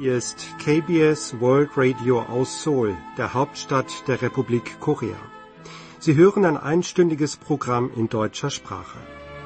Hier ist KBS World Radio aus Seoul, der Hauptstadt der Republik Korea. Sie hören ein einstündiges Programm in deutscher Sprache.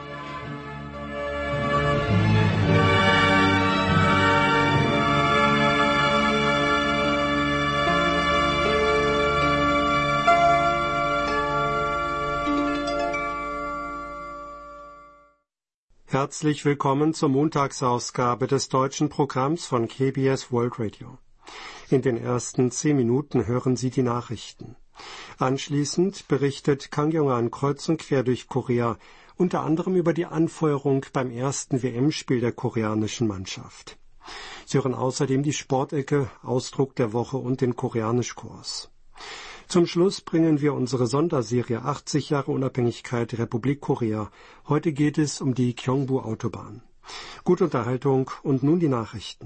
Herzlich willkommen zur Montagsausgabe des deutschen Programms von KBS World Radio. In den ersten 10 Minuten hören Sie die Nachrichten. Anschließend berichtet Kang Yong-an kreuz und quer durch Korea, unter anderem über die Anfeuerung beim ersten WM-Spiel der koreanischen Mannschaft. Sie hören außerdem die Sportecke, Ausdruck der Woche und den Koreanischkurs. Zum Schluss bringen wir unsere Sonderserie 80 Jahre Unabhängigkeit der Republik Korea. Heute geht es um die Gyeongbu-Autobahn. Gute Unterhaltung und nun die Nachrichten.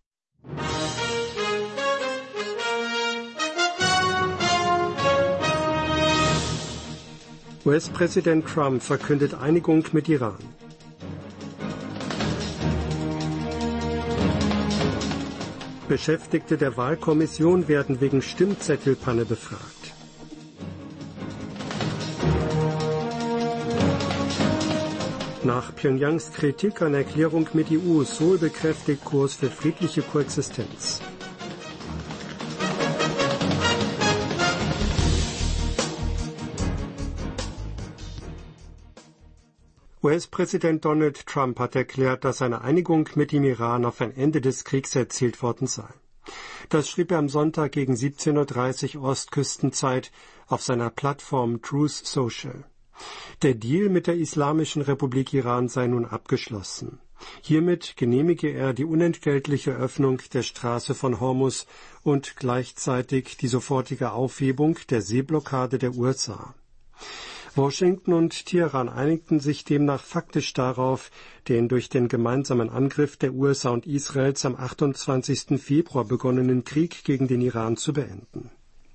US-Präsident Trump verkündet Einigung mit Iran. Beschäftigte der Wahlkommission werden wegen Stimmzettelpanne befragt. Nach Pyongyangs Kritik an Erklärung mit EU, Seoul bekräftigt Kurs für friedliche Koexistenz. US-Präsident Donald Trump hat erklärt, dass eine Einigung mit dem Iran auf ein Ende des Kriegs erzielt worden sei. Das schrieb er am Sonntag gegen 17:30 Uhr Ostküstenzeit auf seiner Plattform Truth Social. Der Deal mit der Islamischen Republik Iran sei nun abgeschlossen. Hiermit genehmige er die unentgeltliche Öffnung der Straße von Hormuz und gleichzeitig die sofortige Aufhebung der Seeblockade der USA. Washington und Teheran einigten sich demnach faktisch darauf, den durch den gemeinsamen Angriff der USA und Israels am 28. Februar begonnenen Krieg gegen den Iran zu beenden.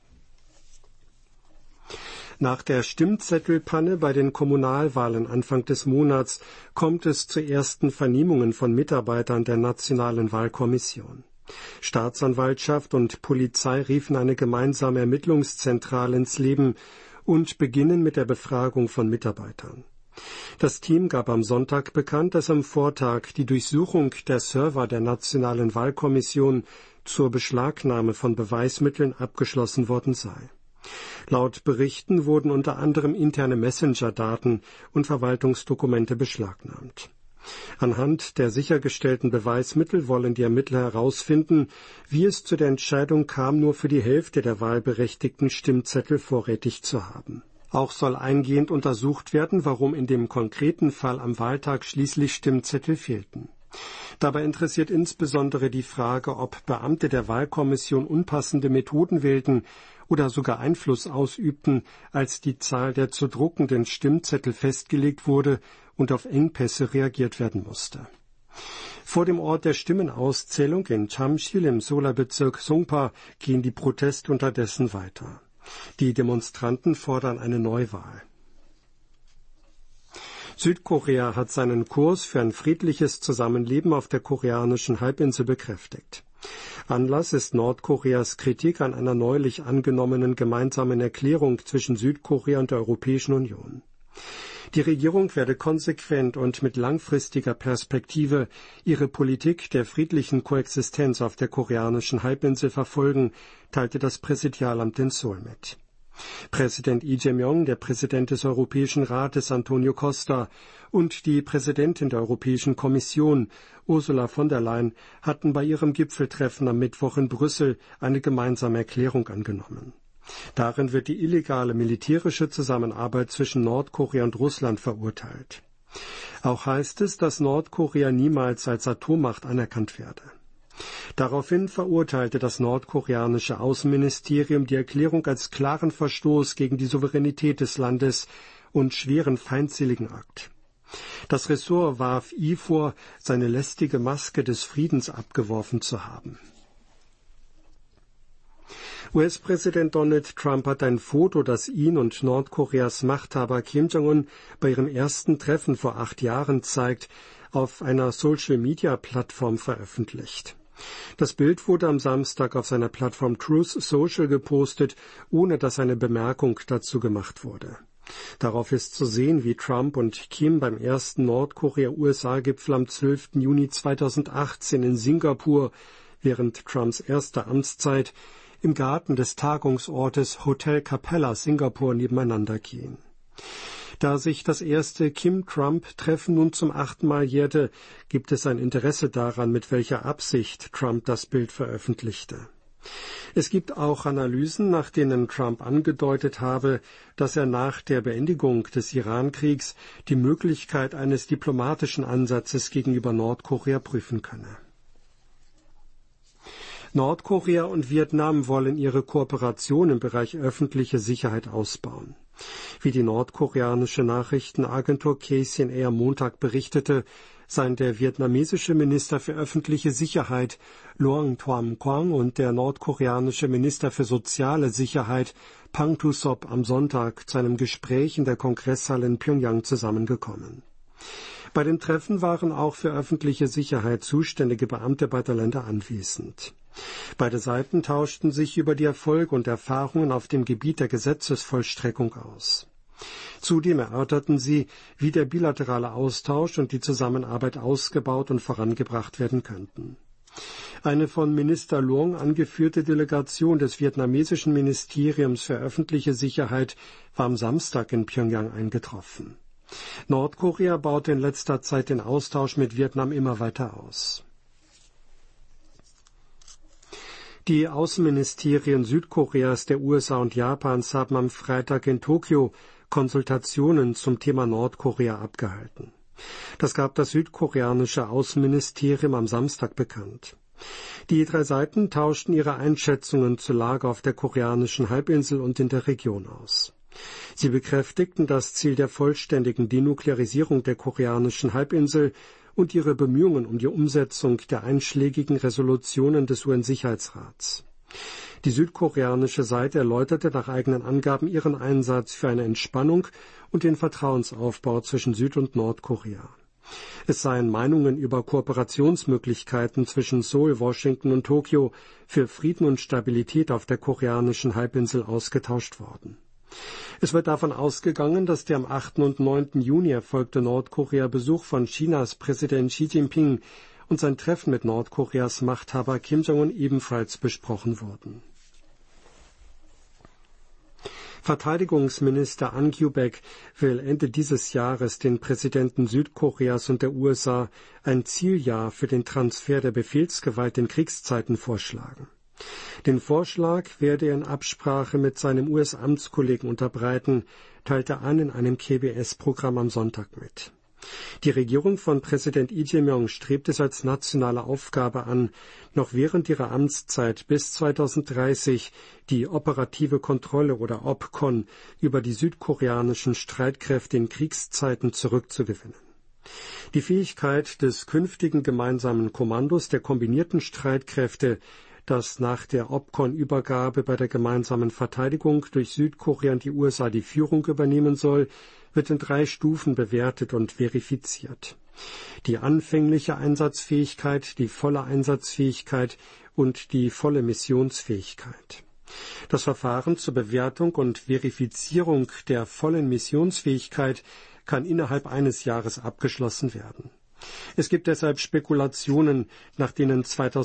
Nach der Stimmzettelpanne bei den Kommunalwahlen Anfang des Monats kommt es zu ersten Vernehmungen von Mitarbeitern der Nationalen Wahlkommission. Staatsanwaltschaft und Polizei riefen eine gemeinsame Ermittlungszentrale ins Leben und beginnen mit der Befragung von Mitarbeitern. Das Team gab am Sonntag bekannt, dass am Vortag die Durchsuchung der Server der Nationalen Wahlkommission zur Beschlagnahme von Beweismitteln abgeschlossen worden sei. Laut Berichten wurden unter anderem interne Messenger-Daten und Verwaltungsdokumente beschlagnahmt. Anhand der sichergestellten Beweismittel wollen die Ermittler herausfinden, wie es zu der Entscheidung kam, nur für die Hälfte der Wahlberechtigten Stimmzettel vorrätig zu haben. Auch soll eingehend untersucht werden, warum in dem konkreten Fall am Wahltag schließlich Stimmzettel fehlten. Dabei interessiert insbesondere die Frage, ob Beamte der Wahlkommission unpassende Methoden wählten oder sogar Einfluss ausübten, als die Zahl der zu druckenden Stimmzettel festgelegt wurde und auf Engpässe reagiert werden musste. Vor dem Ort der Stimmenauszählung in Chamsil im Seouler-Bezirk Songpa gehen die Proteste unterdessen weiter. Die Demonstranten fordern eine Neuwahl. Südkorea hat seinen Kurs für ein friedliches Zusammenleben auf der koreanischen Halbinsel bekräftigt. Anlass ist Nordkoreas Kritik an einer neulich angenommenen gemeinsamen Erklärung zwischen Südkorea und der Europäischen Union. Die Regierung werde konsequent und mit langfristiger Perspektive ihre Politik der friedlichen Koexistenz auf der koreanischen Halbinsel verfolgen, teilte das Präsidialamt in Seoul mit. Präsident Lee Jae-myung, der Präsident des Europäischen Rates Antonio Costa und die Präsidentin der Europäischen Kommission Ursula von der Leyen hatten bei ihrem Gipfeltreffen am Mittwoch in Brüssel eine gemeinsame Erklärung angenommen. Darin wird die illegale militärische Zusammenarbeit zwischen Nordkorea und Russland verurteilt. Auch heißt es, dass Nordkorea niemals als Atommacht anerkannt werde. Daraufhin verurteilte das nordkoreanische Außenministerium die Erklärung als klaren Verstoß gegen die Souveränität des Landes und schweren feindseligen Akt. Das Ressort warf Lee vor, seine lästige Maske des Friedens abgeworfen zu haben. US-Präsident Donald Trump hat ein Foto, das ihn und Nordkoreas Machthaber Kim Jong-un bei ihrem ersten Treffen vor 8 Jahren zeigt, auf einer Social-Media-Plattform veröffentlicht. Das Bild wurde am Samstag auf seiner Plattform Truth Social gepostet, ohne dass eine Bemerkung dazu gemacht wurde. Darauf ist zu sehen, wie Trump und Kim beim ersten Nordkorea-USA-Gipfel am 12. Juni 2018 in Singapur während Trumps erster Amtszeit im Garten des Tagungsortes Hotel Capella Singapur nebeneinander gehen. Da sich das erste Kim-Trump-Treffen nun zum 8. Mal jährte, gibt es ein Interesse daran, mit welcher Absicht Trump das Bild veröffentlichte. Es gibt auch Analysen, nach denen Trump angedeutet habe, dass er nach der Beendigung des Iran-Kriegs die Möglichkeit eines diplomatischen Ansatzes gegenüber Nordkorea prüfen könne. Nordkorea und Vietnam wollen ihre Kooperation im Bereich öffentliche Sicherheit ausbauen. Wie die nordkoreanische Nachrichtenagentur KCNA am Montag berichtete, seien der vietnamesische Minister für öffentliche Sicherheit Luong Tham Quang und der nordkoreanische Minister für soziale Sicherheit Pang Tu-sop am Sonntag zu einem Gespräch in der Kongresshalle in Pyongyang zusammengekommen. Bei dem Treffen waren auch für öffentliche Sicherheit zuständige Beamte beider Länder anwesend. Beide Seiten tauschten sich über die Erfolge und Erfahrungen auf dem Gebiet der Gesetzesvollstreckung aus. Zudem erörterten sie, wie der bilaterale Austausch und die Zusammenarbeit ausgebaut und vorangebracht werden könnten. Eine von Minister Luong angeführte Delegation des vietnamesischen Ministeriums für öffentliche Sicherheit war am Samstag in Pyongyang eingetroffen. Nordkorea baute in letzter Zeit den Austausch mit Vietnam immer weiter aus. Die Außenministerien Südkoreas, der USA und Japans haben am Freitag in Tokio Konsultationen zum Thema Nordkorea abgehalten. Das gab das südkoreanische Außenministerium am Samstag bekannt. Die drei Seiten tauschten ihre Einschätzungen zur Lage auf der koreanischen Halbinsel und in der Region aus. Sie bekräftigten das Ziel der vollständigen Denuklearisierung der koreanischen Halbinsel und ihre Bemühungen um die Umsetzung der einschlägigen Resolutionen des UN-Sicherheitsrats. Die südkoreanische Seite erläuterte nach eigenen Angaben ihren Einsatz für eine Entspannung und den Vertrauensaufbau zwischen Süd- und Nordkorea. Es seien Meinungen über Kooperationsmöglichkeiten zwischen Seoul, Washington und Tokio für Frieden und Stabilität auf der koreanischen Halbinsel ausgetauscht worden. Es wird davon ausgegangen, dass der am 8. und 9. Juni erfolgte Nordkorea-Besuch von Chinas Präsident Xi Jinping und sein Treffen mit Nordkoreas Machthaber Kim Jong-un ebenfalls besprochen wurden. Verteidigungsminister An Kyu-baek will Ende dieses Jahres den Präsidenten Südkoreas und der USA ein Zieljahr für den Transfer der Befehlsgewalt in Kriegszeiten vorschlagen. Den Vorschlag werde er in Absprache mit seinem US-Amtskollegen unterbreiten, teilte An in einem KBS-Programm am Sonntag mit. Die Regierung von Präsident Lee Jae-myung strebt es als nationale Aufgabe an, noch während ihrer Amtszeit bis 2030 die operative Kontrolle oder OPCON über die südkoreanischen Streitkräfte in Kriegszeiten zurückzugewinnen. Die Fähigkeit des künftigen gemeinsamen Kommandos der kombinierten Streitkräfte, das nach der OPCON-Übergabe bei der gemeinsamen Verteidigung durch Südkorea und die USA die Führung übernehmen soll, wird in 3 Stufen bewertet und verifiziert. Die anfängliche Einsatzfähigkeit, die volle Einsatzfähigkeit und die volle Missionsfähigkeit. Das Verfahren zur Bewertung und Verifizierung der vollen Missionsfähigkeit kann innerhalb eines Jahres abgeschlossen werden. Es gibt deshalb Spekulationen, nach denen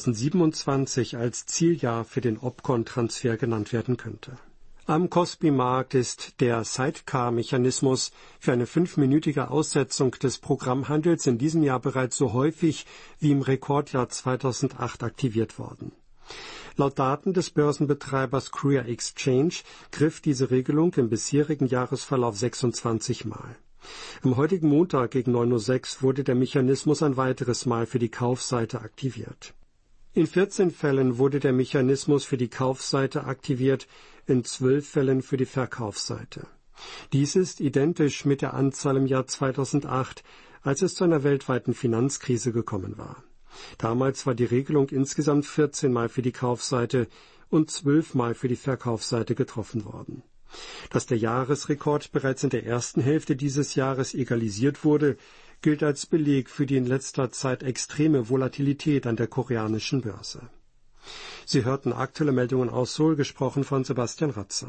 2027 als Zieljahr für den OPCON-Transfer genannt werden könnte. Am KOSPI-Markt ist der Sidecar-Mechanismus für eine 5-minütige Aussetzung des Programmhandels in diesem Jahr bereits so häufig wie im Rekordjahr 2008 aktiviert worden. Laut Daten des Börsenbetreibers Korea Exchange griff diese Regelung im bisherigen Jahresverlauf 26 Mal. Am heutigen Montag gegen 9:06 Uhr wurde der Mechanismus ein weiteres Mal für die Kaufseite aktiviert. In 14 Fällen wurde der Mechanismus für die Kaufseite aktiviert, in 12 Fällen für die Verkaufsseite. Dies ist identisch mit der Anzahl im Jahr 2008, als es zu einer weltweiten Finanzkrise gekommen war. Damals war die Regelung insgesamt 14 Mal für die Kaufseite und 12 Mal für die Verkaufsseite getroffen worden. Dass der Jahresrekord bereits in der ersten Hälfte dieses Jahres egalisiert wurde, gilt als Beleg für die in letzter Zeit extreme Volatilität an der koreanischen Börse. Sie hörten aktuelle Meldungen aus Seoul, gesprochen von Sebastian Ratzer.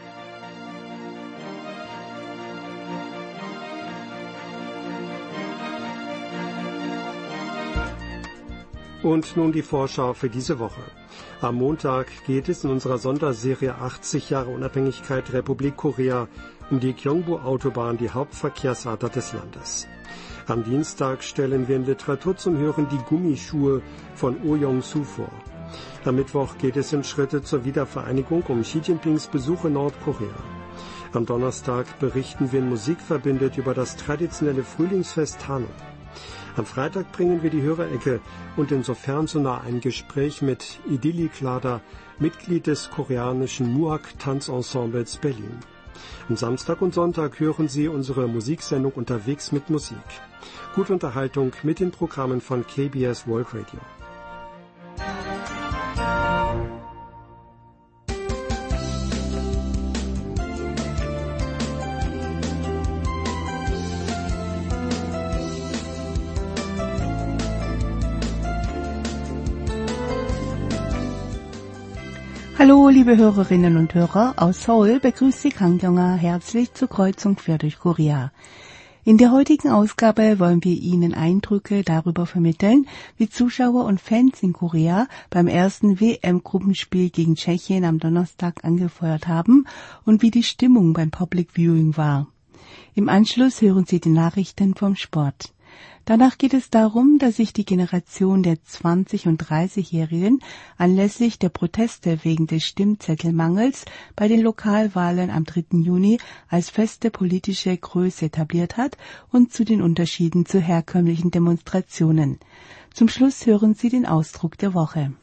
Und nun die Vorschau für diese Woche. Am Montag geht es in unserer Sonderserie 80 Jahre Unabhängigkeit Republik Korea um die Gyeongbu-Autobahn, die Hauptverkehrsader des Landes. Am Dienstag stellen wir in Literatur zum Hören die Gummischuhe von Oh Yong-soo vor. Am Mittwoch geht es in Schritte zur Wiedervereinigung um Xi Jinpings Besuch in Nordkorea. Am Donnerstag berichten wir in Musik verbindet über das traditionelle Frühlingsfest Hanok. Am Freitag bringen wir die Hörerecke und insofern so nah ein Gespräch mit Idili Klada, Mitglied des koreanischen Muak-Tanzensembles Berlin. Am Samstag und Sonntag hören Sie unsere Musiksendung Unterwegs mit Musik. Gute Unterhaltung mit den Programmen von KBS World Radio. Hallo, liebe Hörerinnen und Hörer, aus Seoul begrüßt Sie Kang Kyung-ah herzlich zur Kreuzung quer durch Korea. In der heutigen Ausgabe wollen wir Ihnen Eindrücke darüber vermitteln, wie Zuschauer und Fans in Korea beim ersten WM-Gruppenspiel gegen Tschechien am Donnerstag angefeuert haben und wie die Stimmung beim Public Viewing war. Im Anschluss hören Sie die Nachrichten vom Sport. Danach geht es darum, dass sich die Generation der 20- und 30-Jährigen anlässlich der Proteste wegen des Stimmzettelmangels bei den Lokalwahlen am 3. Juni als feste politische Größe etabliert hat und zu den Unterschieden zu herkömmlichen Demonstrationen. Zum Schluss hören Sie den Ausdruck der Woche.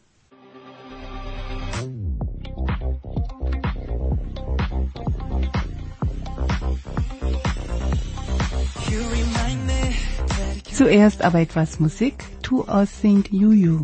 Zuerst aber etwas Musik. To Us Sing You You.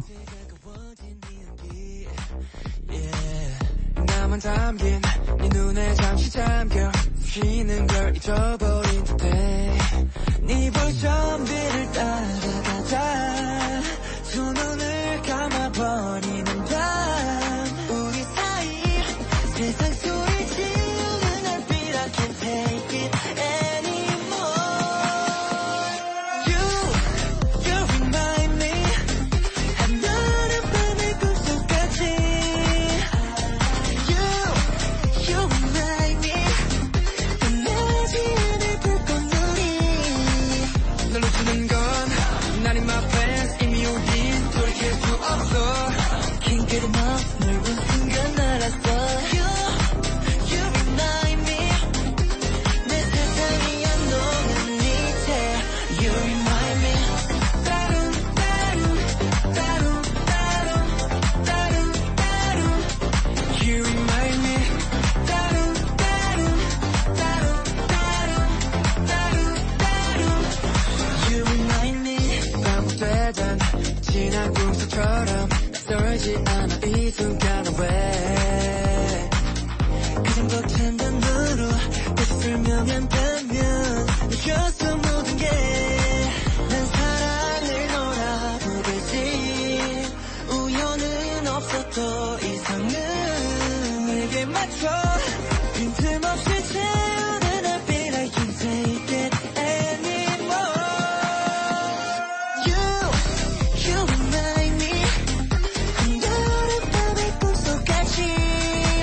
나만 담긴 네 눈에 잠시 잠겨 쉬는 걸 잊어버린 듯해 네 볼션들을 따라가다 두 눈을 감아버리는 밤 우리 사이 세상 소리 지우는 얼빛 I can't take it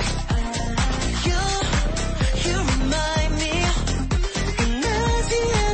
Yeah.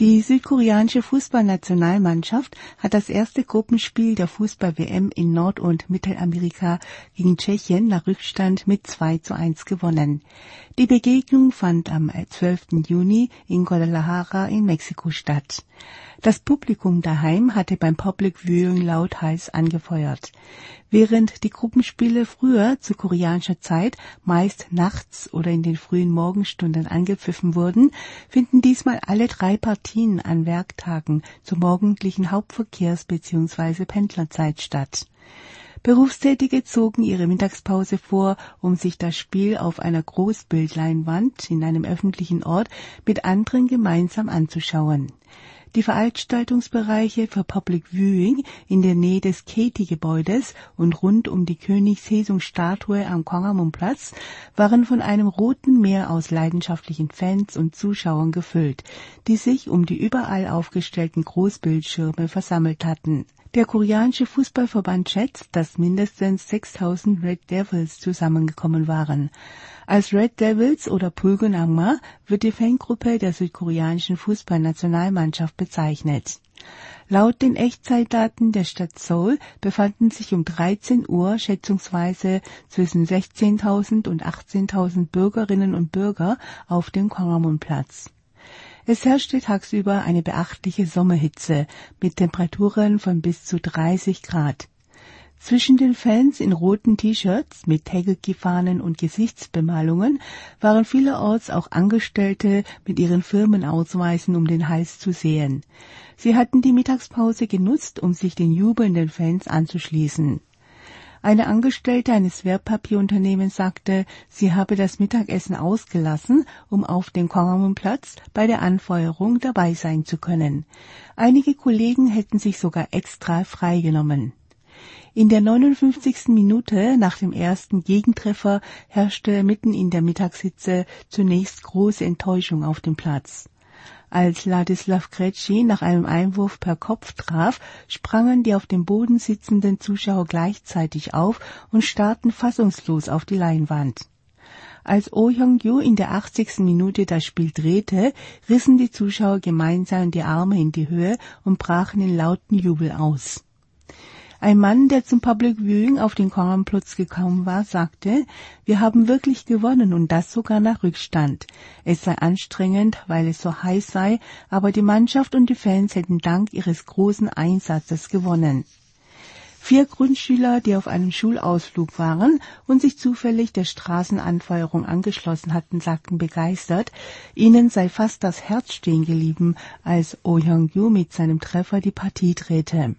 Die südkoreanische Fußballnationalmannschaft hat das erste Gruppenspiel der Fußball-WM in Nord- und Mittelamerika gegen Tschechien nach Rückstand mit 2:1 gewonnen. Die Begegnung fand am 12. Juni in Guadalajara in Mexiko statt. Das Publikum daheim hatte beim Public Viewing lauthals angefeuert. Während die Gruppenspiele früher zu koreanischer Zeit meist nachts oder in den frühen Morgenstunden angepfiffen wurden, finden diesmal alle 3 Partien an Werktagen zur morgendlichen Hauptverkehrs- bzw. Pendlerzeit statt. Berufstätige zogen ihre Mittagspause vor, um sich das Spiel auf einer Großbildleinwand in einem öffentlichen Ort mit anderen gemeinsam anzuschauen. Die Veranstaltungsbereiche für Public Viewing in der Nähe des Katy-Gebäudes und rund um die König-Sejong-Statue am Gwanghwamun-Platz waren von einem roten Meer aus leidenschaftlichen Fans und Zuschauern gefüllt, die sich um die überall aufgestellten Großbildschirme versammelt hatten. Der koreanische Fußballverband schätzt, dass mindestens 6.000 Red Devils zusammengekommen waren. Als Red Devils oder Pulgon Angma wird die Fangruppe der südkoreanischen Fußballnationalmannschaft bezeichnet. Laut den Echtzeitdaten der Stadt Seoul befanden sich um 13 Uhr schätzungsweise zwischen 16.000 und 18.000 Bürgerinnen und Bürger auf dem Gwanghwamun-Platz. Es herrschte tagsüber eine beachtliche Sommerhitze mit Temperaturen von bis zu 30 Grad. Zwischen den Fans in roten T-Shirts mit Taegukgi-Fahnen und Gesichtsbemalungen waren vielerorts auch Angestellte mit ihren Firmenausweisen um den Hals zu sehen. Sie hatten die Mittagspause genutzt, um sich den jubelnden Fans anzuschließen. Eine Angestellte eines Wertpapierunternehmens sagte, sie habe das Mittagessen ausgelassen, um auf dem Gwanghwamun-Platz bei der Anfeuerung dabei sein zu können. Einige Kollegen hätten sich sogar extra freigenommen. In der 59. Minute nach dem ersten Gegentreffer herrschte mitten in der Mittagshitze zunächst große Enttäuschung auf dem Platz. Als Ladislav Krejci nach einem Einwurf per Kopf traf, sprangen die auf dem Boden sitzenden Zuschauer gleichzeitig auf und starrten fassungslos auf die Leinwand. Als Oh Hyung-ju in der 80. Minute das Spiel drehte, rissen die Zuschauer gemeinsam die Arme in die Höhe und brachen in lauten Jubel aus. Ein Mann, der zum Public Viewing auf den Gwanghwamun-Platz gekommen war, sagte, wir haben wirklich gewonnen und das sogar nach Rückstand. Es sei anstrengend, weil es so heiß sei, aber die Mannschaft und die Fans hätten dank ihres großen Einsatzes gewonnen. 4 Grundschüler, die auf einem Schulausflug waren und sich zufällig der Straßenanfeuerung angeschlossen hatten, sagten begeistert, ihnen sei fast das Herz stehen geblieben, als Oh Hyung-ju mit seinem Treffer die Partie drehte.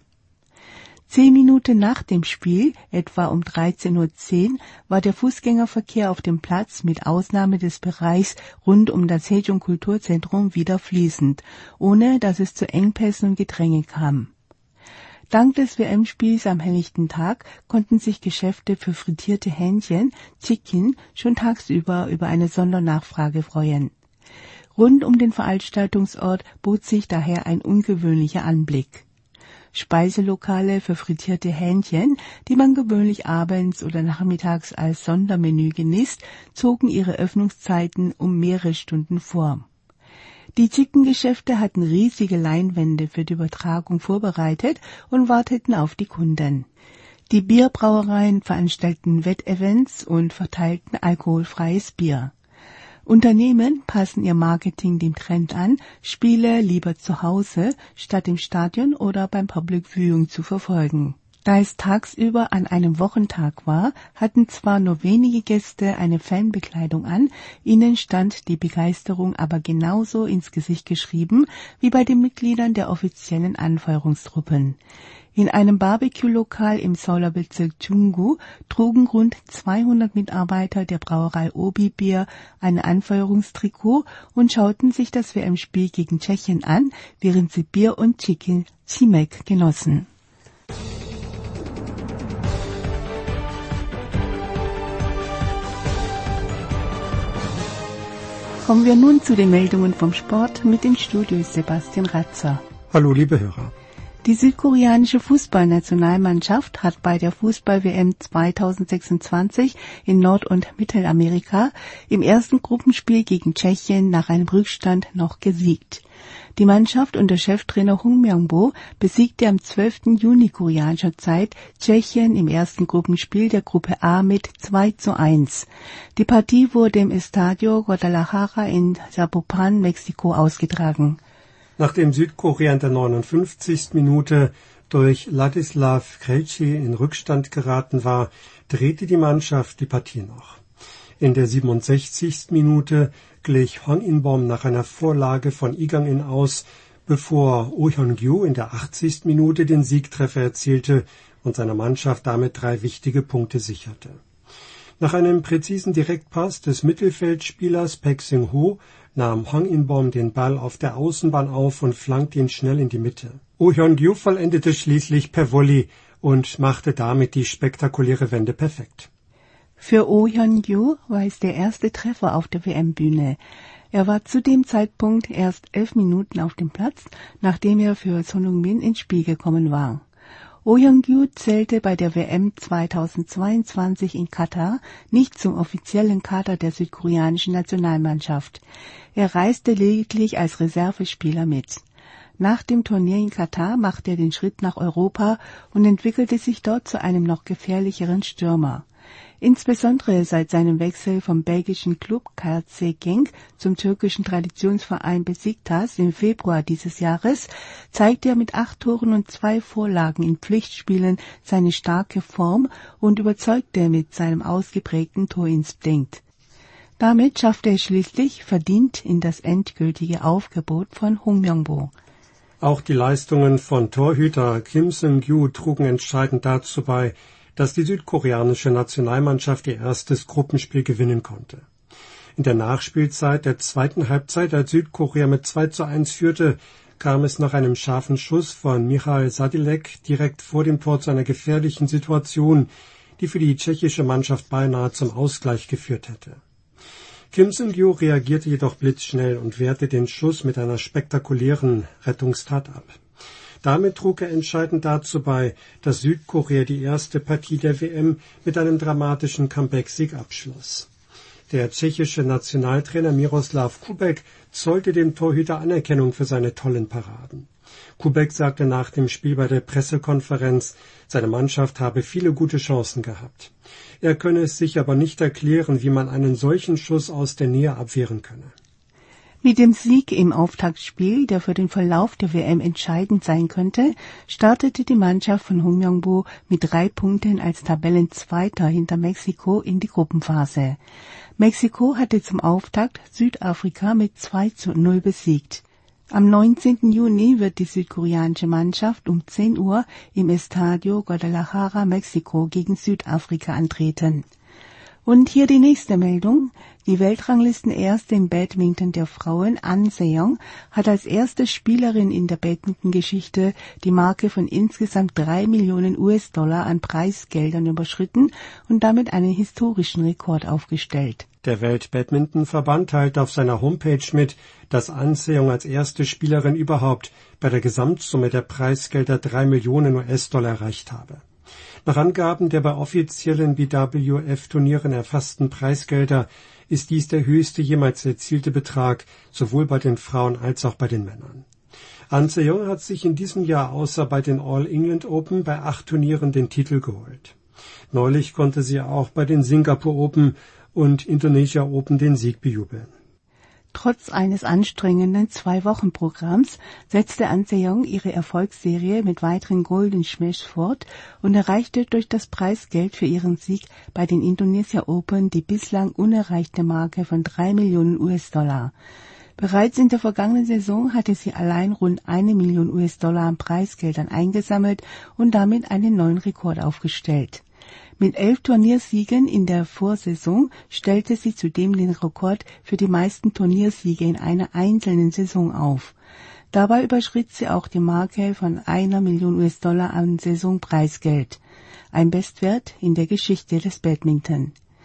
10 Minuten nach dem Spiel, etwa um 13:10 Uhr, war der Fußgängerverkehr auf dem Platz mit Ausnahme des Bereichs rund um das Sejong Kulturzentrum wieder fließend, ohne dass es zu Engpässen und Gedränge kam. Dank des WM-Spiels am helllichten Tag konnten sich Geschäfte für frittierte Hähnchen, Chicken, schon tagsüber über eine Sondernachfrage freuen. Rund um den Veranstaltungsort bot sich daher ein ungewöhnlicher Anblick. Speiselokale für frittierte Hähnchen, die man gewöhnlich abends oder nachmittags als Sondermenü genießt, zogen ihre Öffnungszeiten um mehrere Stunden vor. Die Chickengeschäfte hatten riesige Leinwände für die Übertragung vorbereitet und warteten auf die Kunden. Die Bierbrauereien veranstalteten Wettevents und verteilten alkoholfreies Bier. Unternehmen passen ihr Marketing dem Trend an, Spiele lieber zu Hause statt im Stadion oder beim Public Viewing zu verfolgen. Da es tagsüber an einem Wochentag war, hatten zwar nur wenige Gäste eine Fanbekleidung an, ihnen stand die Begeisterung aber genauso ins Gesicht geschrieben wie bei den Mitgliedern der offiziellen Anfeuerungstruppen. In einem Barbecue-Lokal im Seouler Bezirk Junggu trugen rund 200 Mitarbeiter der Brauerei Obi Bier ein Anfeuerungstrikot und schauten sich das WM-Spiel gegen Tschechien an, während sie Bier und Chicken Chimek genossen. Kommen wir nun zu den Meldungen vom Sport mit den Studios Sebastian Ratzer. Hallo, liebe Hörer. Die südkoreanische Fußballnationalmannschaft hat bei der Fußball-WM 2026 in Nord- und Mittelamerika im ersten Gruppenspiel gegen Tschechien nach einem Rückstand noch gesiegt. Die Mannschaft unter Cheftrainer Hong Myung-bo besiegte am 12. Juni koreanischer Zeit Tschechien im ersten Gruppenspiel der Gruppe A mit 2:1. Die Partie wurde im Estadio Guadalajara in Zapopan, Mexiko, ausgetragen. Nachdem Südkorea in der 59. Minute durch Ladislav Krejci in Rückstand geraten war, drehte die Mannschaft die Partie noch. In der 67. Minute glich Hwang In-bom nach einer Vorlage von Lee Gang-in aus, bevor Oh Hyun-gyu in der 80. Minute den Siegtreffer erzielte und seiner Mannschaft damit 3 wichtige Punkte sicherte. Nach einem präzisen Direktpass des Mittelfeldspielers Paek Seung-ho nahm Hwang In-bom den Ball auf der Außenbahn auf und flankte ihn schnell in die Mitte. Oh Hyun-gyu vollendete schließlich per Volley und machte damit die spektakuläre Wende perfekt. Für Oh Hyun-gyu war es der erste Treffer auf der WM-Bühne. Er war zu dem Zeitpunkt erst 11 Minuten auf dem Platz, nachdem er für Son Heung-min ins Spiel gekommen war. Oh Hyun-gyu zählte bei der WM 2022 in Katar nicht zum offiziellen Kader der südkoreanischen Nationalmannschaft. Er reiste lediglich als Reservespieler mit. Nach dem Turnier in Katar machte er den Schritt nach Europa und entwickelte sich dort zu einem noch gefährlicheren Stürmer. Insbesondere seit seinem Wechsel vom belgischen Club KRC Genk zum türkischen Traditionsverein Besiktas im Februar dieses Jahres zeigte er mit 8 Toren und 2 Vorlagen in Pflichtspielen seine starke Form und überzeugte mit seinem ausgeprägten Torinstinkt. Damit schaffte er schließlich verdient in das endgültige Aufgebot von Hong Myung-bo. Auch die Leistungen von Torhüter Kim Seung-gyu trugen entscheidend dazu bei, dass die südkoreanische Nationalmannschaft ihr erstes Gruppenspiel gewinnen konnte. In der Nachspielzeit der zweiten Halbzeit, als Südkorea mit 2:1 führte, kam es nach einem scharfen Schuss von Michal Sadilek direkt vor dem Tor zu einer gefährlichen Situation, die für die tschechische Mannschaft beinahe zum Ausgleich geführt hätte. Kim Seung-gyu reagierte jedoch blitzschnell und wehrte den Schuss mit einer spektakulären Rettungstat ab. Damit trug er entscheidend dazu bei, dass Südkorea die erste Partie der WM mit einem dramatischen Comeback-Sieg abschloss. Der tschechische Nationaltrainer Miroslav Kubek zollte dem Torhüter Anerkennung für seine tollen Paraden. Kubek sagte nach dem Spiel bei der Pressekonferenz, seine Mannschaft habe viele gute Chancen gehabt. Er könne es sich aber nicht erklären, wie man einen solchen Schuss aus der Nähe abwehren könne. Mit dem Sieg im Auftaktspiel, der für den Verlauf der WM entscheidend sein könnte, startete die Mannschaft von Hong Myung-bo mit 3 Punkten als Tabellenzweiter hinter Mexiko in die Gruppenphase. Mexiko hatte zum Auftakt Südafrika mit 2:0 besiegt. Am 19. Juni wird die südkoreanische Mannschaft um 10 Uhr im Estadio Guadalajara, Mexiko gegen Südafrika antreten. Und hier die nächste Meldung. Die Weltranglistenerste im Badminton der Frauen, An Se-young, hat als erste Spielerin in der Badminton-Geschichte die Marke von insgesamt 3 Millionen US-Dollar an Preisgeldern überschritten und damit einen historischen Rekord aufgestellt. Der Weltbadmintonverband teilt auf seiner Homepage mit, dass An Se-young als erste Spielerin überhaupt bei der Gesamtsumme der Preisgelder 3 Millionen US-Dollar erreicht habe. Nach Angaben der bei offiziellen BWF-Turnieren erfassten Preisgelder ist dies der höchste jemals erzielte Betrag, sowohl bei den Frauen als auch bei den Männern. An Se-young hat sich in diesem Jahr außer bei den All England Open bei 8 Turnieren den Titel geholt. Neulich konnte sie auch bei den Singapore Open und Indonesia Open den Sieg bejubeln. Trotz eines anstrengenden 2-Wochen-Programms setzte An Se-young ihre Erfolgsserie mit weiteren Golden Smash fort und erreichte durch das Preisgeld für ihren Sieg bei den Indonesia Open die bislang unerreichte Marke von 3 Millionen US-Dollar. Bereits in der vergangenen Saison hatte sie allein rund 1 Million US-Dollar an Preisgeldern eingesammelt und damit einen neuen Rekord aufgestellt. Mit 11 Turniersiegen in der Vorsaison stellte sie zudem den Rekord für die meisten Turniersiege in einer einzelnen Saison auf. Dabei überschritt sie auch die Marke von 1 Million US-Dollar an Saisonpreisgeld. Ein Bestwert in der Geschichte des Badminton.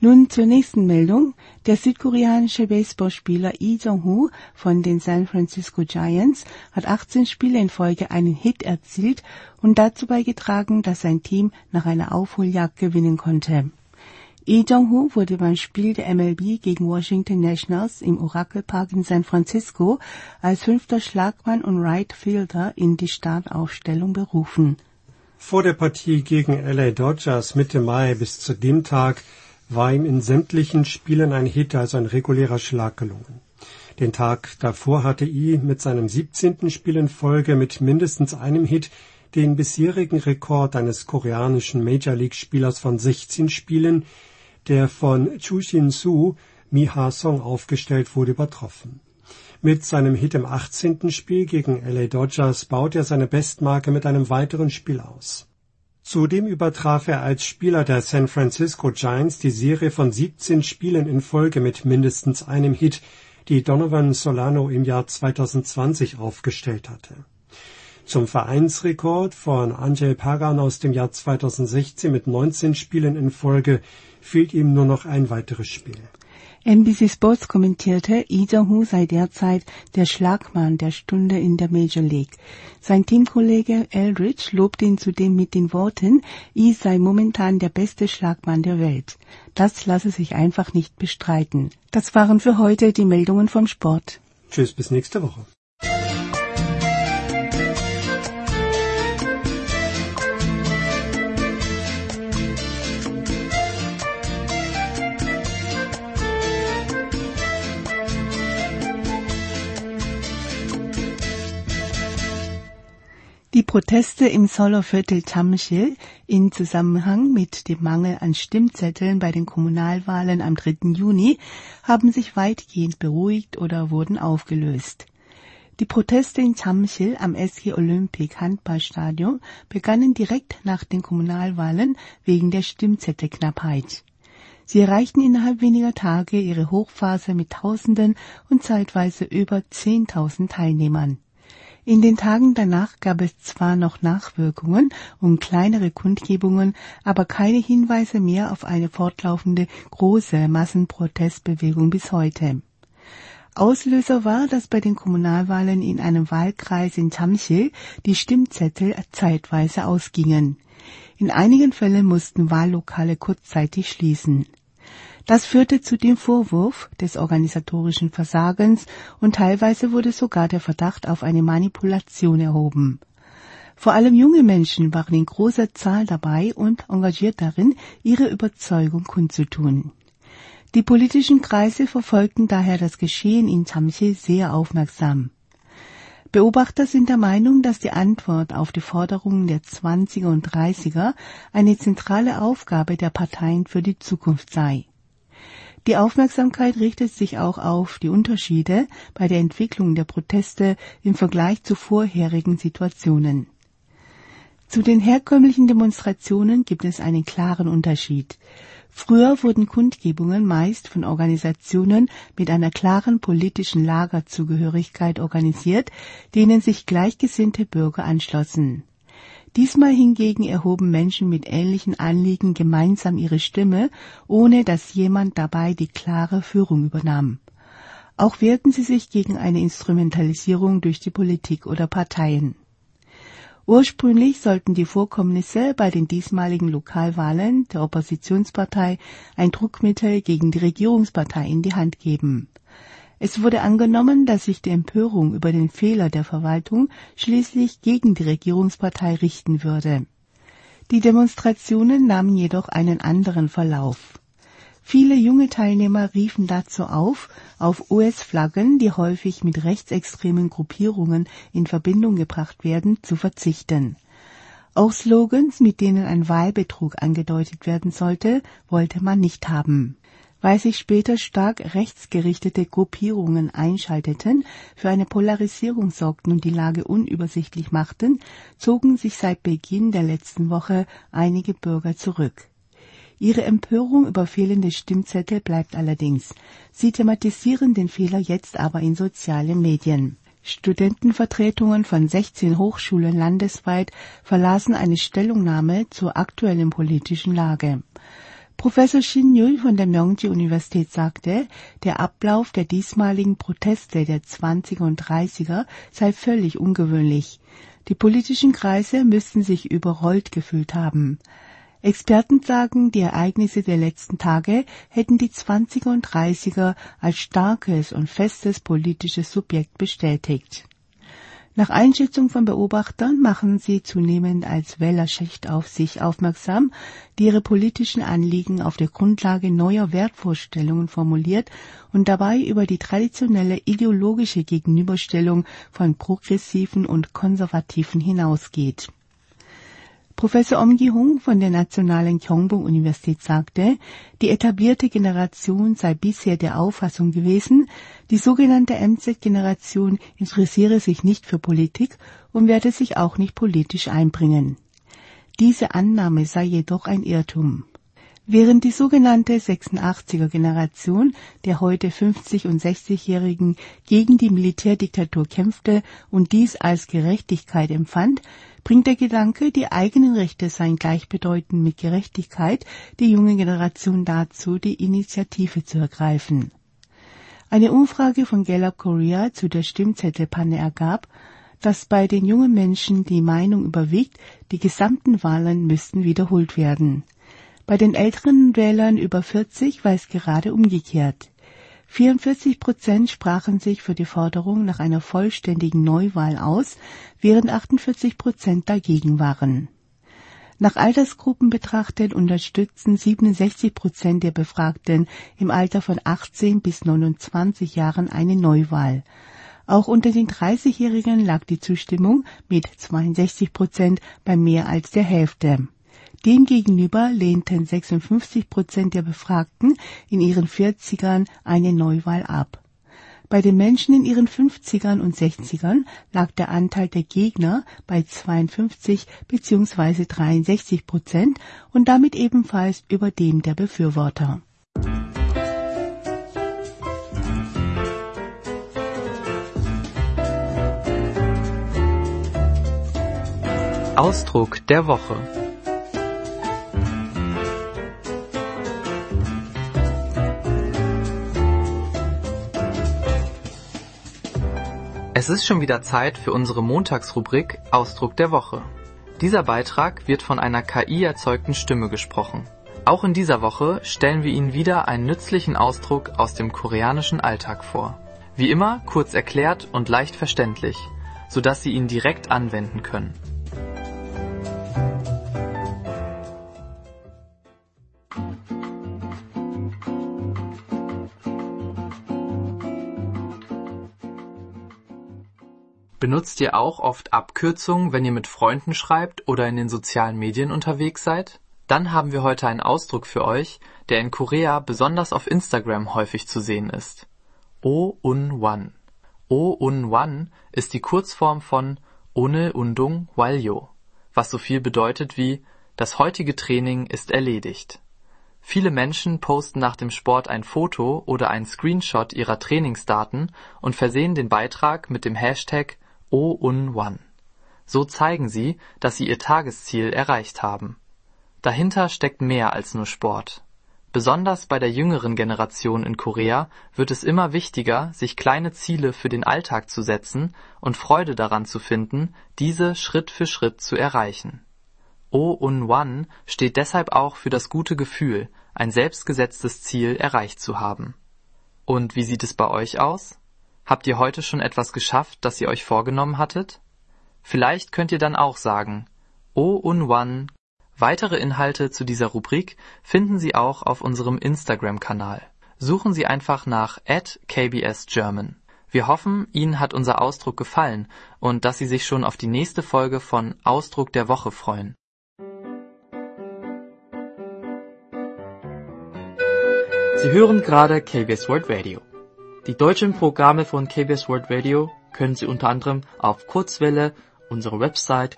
Nun zur nächsten Meldung. Der südkoreanische Baseballspieler Lee Jong-woo von den San Francisco Giants hat 18 Spiele in Folge einen Hit erzielt und dazu beigetragen, dass sein Team nach einer Aufholjagd gewinnen konnte. Lee Jong-woo wurde beim Spiel der MLB gegen Washington Nationals im Oracle Park in San Francisco als 5. Schlagmann und Right Fielder in die Startaufstellung berufen. Vor der Partie gegen LA Dodgers Mitte Mai bis zu dem Tag war ihm in sämtlichen Spielen ein Hit, also ein regulärer Schlag gelungen. Den Tag davor hatte Lee mit seinem 17. Spiel in Folge mit mindestens einem Hit den bisherigen Rekord eines koreanischen Major-League-Spielers von 16 Spielen, der von Chu Shin-soo Mi-ha-song aufgestellt wurde, übertroffen. Mit seinem Hit im 18. Spiel gegen LA Dodgers baut er seine Bestmarke mit einem weiteren Spiel aus. Zudem übertraf er als Spieler der San Francisco Giants die Serie von 17 Spielen in Folge mit mindestens einem Hit, die Donovan Solano im Jahr 2020 aufgestellt hatte. Zum Vereinsrekord von Angel Pagan aus dem Jahr 2016 mit 19 Spielen in Folge fehlt ihm nur noch ein weiteres Spiel. NBC Sports kommentierte, Lee Jong-woo sei derzeit der Schlagmann der Stunde in der Major League. Sein Teamkollege Eldridge lobt ihn zudem mit den Worten, Lee sei momentan der beste Schlagmann der Welt. Das lasse sich einfach nicht bestreiten. Das waren für heute die Meldungen vom Sport. Tschüss, bis nächste Woche. Die Proteste im Seouler Viertel Jamsil in Zusammenhang mit dem Mangel an Stimmzetteln bei den Kommunalwahlen am 3. Juni haben sich weitgehend beruhigt oder wurden aufgelöst. Die Proteste in Jamsil am SG Olympic Handballstadion begannen direkt nach den Kommunalwahlen wegen der Stimmzettelknappheit. Sie erreichten innerhalb weniger Tage ihre Hochphase mit Tausenden und zeitweise über 10.000 Teilnehmern. In den Tagen danach gab es zwar noch Nachwirkungen und kleinere Kundgebungen, aber keine Hinweise mehr auf eine fortlaufende große Massenprotestbewegung bis heute. Auslöser war, dass bei den Kommunalwahlen in einem Wahlkreis in Jamsil die Stimmzettel zeitweise ausgingen. In einigen Fällen mussten Wahllokale kurzzeitig schließen. Das führte zu dem Vorwurf des organisatorischen Versagens und teilweise wurde sogar der Verdacht auf eine Manipulation erhoben. Vor allem junge Menschen waren in großer Zahl dabei und engagiert darin, ihre Überzeugung kundzutun. Die politischen Kreise verfolgten daher das Geschehen in Jamsil sehr aufmerksam. Beobachter sind der Meinung, dass die Antwort auf die Forderungen der 20er und 30er eine zentrale Aufgabe der Parteien für die Zukunft sei. Die Aufmerksamkeit richtet sich auch auf die Unterschiede bei der Entwicklung der Proteste im Vergleich zu vorherigen Situationen. Zu den herkömmlichen Demonstrationen gibt es einen klaren Unterschied. Früher wurden Kundgebungen meist von Organisationen mit einer klaren politischen Lagerzugehörigkeit organisiert, denen sich gleichgesinnte Bürger anschlossen. Diesmal hingegen erhoben Menschen mit ähnlichen Anliegen gemeinsam ihre Stimme, ohne dass jemand dabei die klare Führung übernahm. Auch wehrten sie sich gegen eine Instrumentalisierung durch die Politik oder Parteien. Ursprünglich sollten die Vorkommnisse bei den diesmaligen Lokalwahlen der Oppositionspartei ein Druckmittel gegen die Regierungspartei in die Hand geben. Es wurde angenommen, dass sich die Empörung über den Fehler der Verwaltung schließlich gegen die Regierungspartei richten würde. Die Demonstrationen nahmen jedoch einen anderen Verlauf. Viele junge Teilnehmer riefen dazu auf US-Flaggen, die häufig mit rechtsextremen Gruppierungen in Verbindung gebracht werden, zu verzichten. Auch Slogans, mit denen ein Wahlbetrug angedeutet werden sollte, wollte man nicht haben. Weil sich später stark rechtsgerichtete Gruppierungen einschalteten, für eine Polarisierung sorgten und die Lage unübersichtlich machten, zogen sich seit Beginn der letzten Woche einige Bürger zurück. Ihre Empörung über fehlende Stimmzettel bleibt allerdings. Sie thematisieren den Fehler jetzt aber in sozialen Medien. Studentenvertretungen von 16 Hochschulen landesweit verlasen eine Stellungnahme zur aktuellen politischen Lage. Professor Shin Yul von der Myongji-Universität sagte, der Ablauf der diesmaligen Proteste der 20er und 30er sei völlig ungewöhnlich. Die politischen Kreise müssten sich überrollt gefühlt haben. Experten sagen, die Ereignisse der letzten Tage hätten die 20er und 30er als starkes und festes politisches Subjekt bestätigt. Nach Einschätzung von Beobachtern machen sie zunehmend als Wählerschicht auf sich aufmerksam, die ihre politischen Anliegen auf der Grundlage neuer Wertvorstellungen formuliert und dabei über die traditionelle ideologische Gegenüberstellung von Progressiven und Konservativen hinausgeht. Professor Om Gi-hong von der Nationalen Kyongbong-Universität sagte, die etablierte Generation sei bisher der Auffassung gewesen, die sogenannte MZ-Generation interessiere sich nicht für Politik und werde sich auch nicht politisch einbringen. Diese Annahme sei jedoch ein Irrtum. Während die sogenannte 86er-Generation der heute 50- und 60-Jährigen gegen die Militärdiktatur kämpfte und dies als Gerechtigkeit empfand, bringt der Gedanke, die eigenen Rechte seien gleichbedeutend mit Gerechtigkeit, die junge Generation dazu, die Initiative zu ergreifen. Eine Umfrage von Gallup Korea zu der Stimmzettelpanne ergab, dass bei den jungen Menschen die Meinung überwiegt, die gesamten Wahlen müssten wiederholt werden. Bei den älteren Wählern über 40 war es gerade umgekehrt. 44% sprachen sich für die Forderung nach einer vollständigen Neuwahl aus, während 48% dagegen waren. Nach Altersgruppen betrachtet unterstützten 67% der Befragten im Alter von 18 bis 29 Jahren eine Neuwahl. Auch unter den 30-Jährigen lag die Zustimmung mit 62% bei mehr als der Hälfte. Demgegenüber lehnten 56% der Befragten in ihren 40ern eine Neuwahl ab. Bei den Menschen in ihren 50ern und 60ern lag der Anteil der Gegner bei 52 bzw. 63% und damit ebenfalls über dem der Befürworter. Ausdruck der Woche. Es ist schon wieder Zeit für unsere Montagsrubrik Ausdruck der Woche. Dieser Beitrag wird von einer KI-erzeugten Stimme gesprochen. Auch in dieser Woche stellen wir Ihnen wieder einen nützlichen Ausdruck aus dem koreanischen Alltag vor. Wie immer kurz erklärt und leicht verständlich, sodass Sie ihn direkt anwenden können. Benutzt ihr auch oft Abkürzungen, wenn ihr mit Freunden schreibt oder in den sozialen Medien unterwegs seid? Dann haben wir heute einen Ausdruck für euch, der in Korea besonders auf Instagram häufig zu sehen ist. O-un-wan. O-un-wan ist die Kurzform von O늘 운동 완료, was so viel bedeutet wie das heutige Training ist erledigt. Viele Menschen posten nach dem Sport ein Foto oder einen Screenshot ihrer Trainingsdaten und versehen den Beitrag mit dem Hashtag O-un-wan. So zeigen sie, dass sie ihr Tagesziel erreicht haben. Dahinter steckt mehr als nur Sport. Besonders bei der jüngeren Generation in Korea wird es immer wichtiger, sich kleine Ziele für den Alltag zu setzen und Freude daran zu finden, diese Schritt für Schritt zu erreichen. O-un-wan steht deshalb auch für das gute Gefühl, ein selbstgesetztes Ziel erreicht zu haben. Und wie sieht es bei euch aus? Habt ihr heute schon etwas geschafft, das ihr euch vorgenommen hattet? Vielleicht könnt ihr dann auch sagen, O-un-wan. Weitere Inhalte zu dieser Rubrik finden Sie auch auf unserem Instagram-Kanal. Suchen Sie einfach nach @kbsgerman. Wir hoffen, Ihnen hat unser Ausdruck gefallen und dass Sie sich schon auf die nächste Folge von Ausdruck der Woche freuen. Sie hören gerade KBS World Radio. Die deutschen Programme von KBS World Radio können Sie unter anderem auf Kurzwelle, unserer Website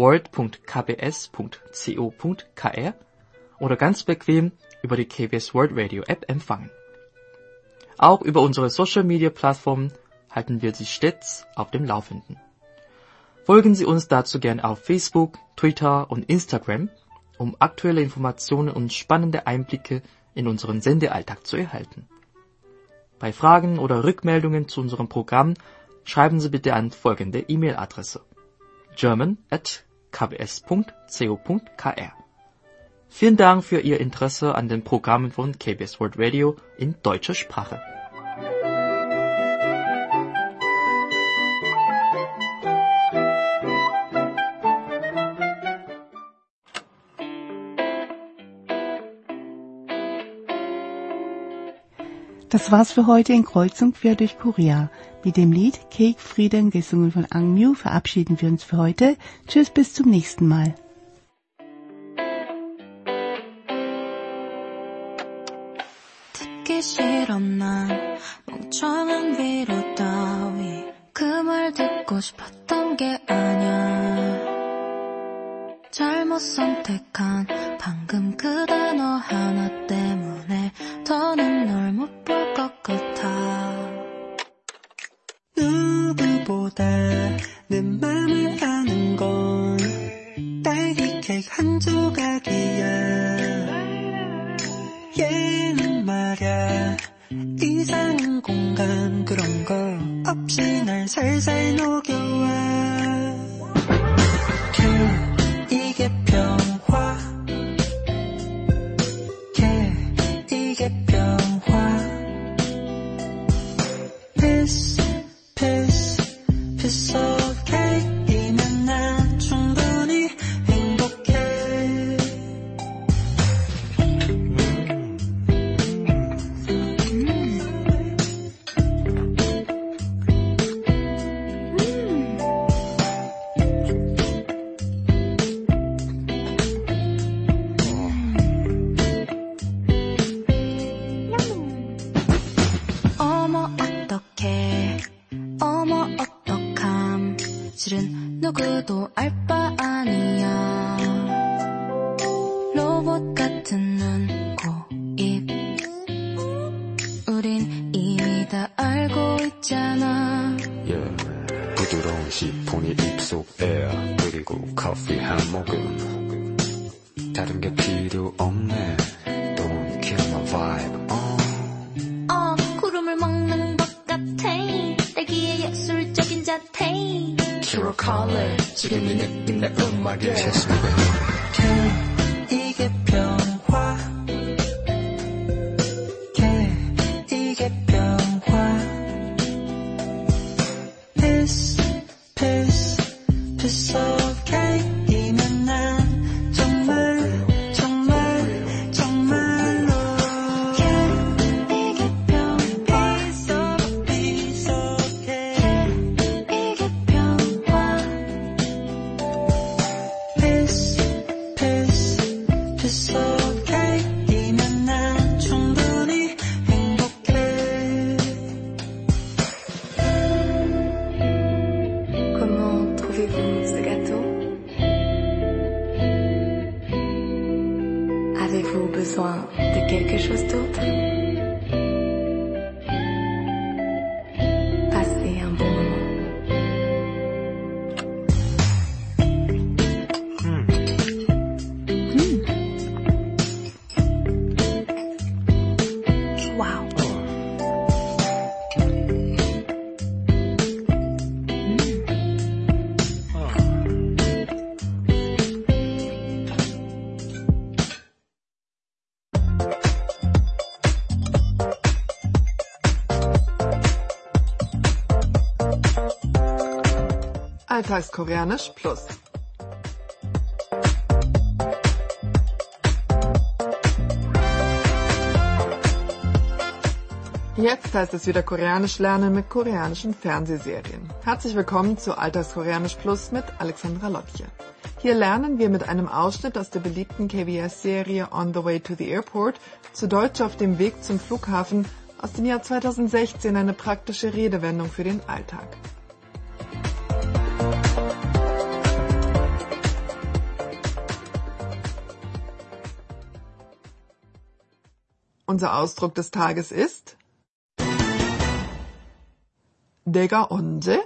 world.kbs.co.kr oder ganz bequem über die KBS World Radio App empfangen. Auch über unsere Social Media Plattformen halten wir Sie stets auf dem Laufenden. Folgen Sie uns dazu gern auf Facebook, Twitter und Instagram um aktuelle Informationen und spannende Einblicke in unseren Sendealltag zu erhalten. Bei Fragen oder Rückmeldungen zu unserem Programm schreiben Sie bitte an folgende E-Mail-Adresse: german@kbs.co.kr. Vielen Dank für Ihr Interesse an den Programmen von KBS World Radio in deutscher Sprache. Das war's für heute in Kreuzung quer durch Korea. Mit dem Lied Cake Frieden, gesungen von Angmyu, verabschieden wir uns für heute. Tschüss, bis zum nächsten Mal. 듣기 싫어 난 멍청한 위로 따위 그 말 듣고 싶었던 게 아냐 잘못 선택한 방금 그 단어 하나 때문에 더는 널 못 볼 것 같아 누구보다 내 맘을 아는 건 딸기 케이크 한 조각이야 얘는 말야 이상한 공간 그런 거 없이 날 살살 녹여와 이게 평화 이게 평화 Piece of cake이면 난 충분히 행복해 어머 어떡함 실은 누구도 알 바 아니야 로봇 같은 눈, 코, 입 우린 이미 다 알고 있잖아 부드러운 시폰이 입속에 그리고 커피 한 모금 다른 게 필요 없네 Don't kill my vibe 구름을 먹는 것 같아 딸기의 예술적인 자태 Kira Kale 지금 이 느낌 내 음악에 이게 평화 이게 평화 Piece of cake이면 난 정말로 이게 평화 Piece of cake 이게 평화 Piece of cake이면 난 충분히 행복해 Comment trouvez-vous ce gâteau? Avez-vous besoin de quelque chose d'autre? Passez un bon moment. Wow. Alltagskoreanisch Plus. Jetzt heißt es wieder Koreanisch lernen mit koreanischen Fernsehserien. Herzlich willkommen zu Alltagskoreanisch Plus mit Alexandra Lottche. Hier lernen wir mit einem Ausschnitt aus der beliebten KBS-Serie On the Way to the Airport, zu Deutsch auf dem Weg zum Flughafen, aus dem Jahr 2016 eine praktische Redewendung für den Alltag. Unser Ausdruck des Tages ist 내가 언제?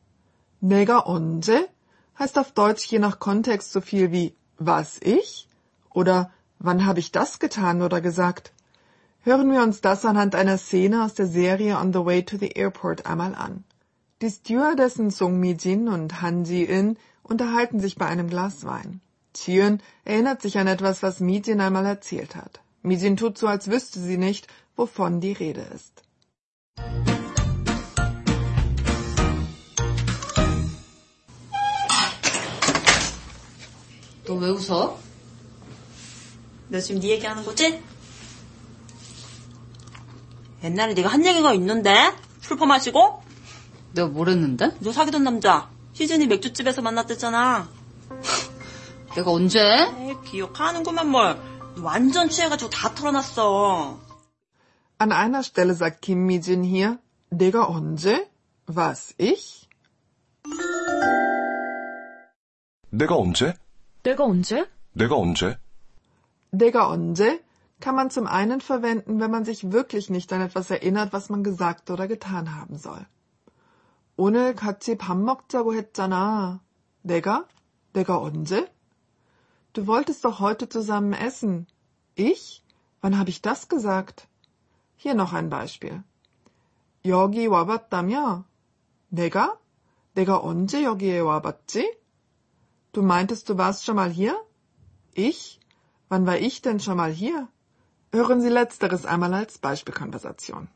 내가 언제 heißt auf Deutsch je nach Kontext so viel wie was ich Oder wann habe ich das getan oder gesagt? Hören wir uns das anhand einer Szene aus der Serie On the Way to the Airport einmal an. Die Stewardessen Song Mi-jin und Han Ji-in unterhalten sich bei einem Glas Wein. Ji-in erinnert sich an etwas, was Mi-jin einmal erzählt hat. Mi-jin tut so, als wüsste sie nicht, wovon die Rede ist. 너 왜 웃어? 너 지금 네 얘기하는 거지? 옛날에 네가 한 얘기가 있는데? 술 퍼마시고? 내가 뭘 했는데? 너 사귀던 남자 희진이 맥주집에서 만났댔잖아. 내가 언제? 에이, 기억하는구만 뭘. 너 완전 취해가지고 다 털어놨어. An einer Stelle sagt Kim Mi-jin hier, 내가 언제? Was, ich? 내가 언제? 내가 언제? 내가 언제? 내가 언제 kann man zum einen verwenden, wenn man sich wirklich nicht an etwas erinnert, was man gesagt oder getan haben soll. 오늘 같이 밥 먹자고 했잖아. 내가 언제? Du wolltest doch heute zusammen essen. Ich? Wann habe ich das gesagt? Hier noch ein Beispiel. 여기 와봤다며? 내가 언제 여기에 와봤지? Du meintest, du warst schon mal hier? Ich? Wann war ich denn schon mal hier? Hören Sie Letzteres einmal als Beispielkonversation.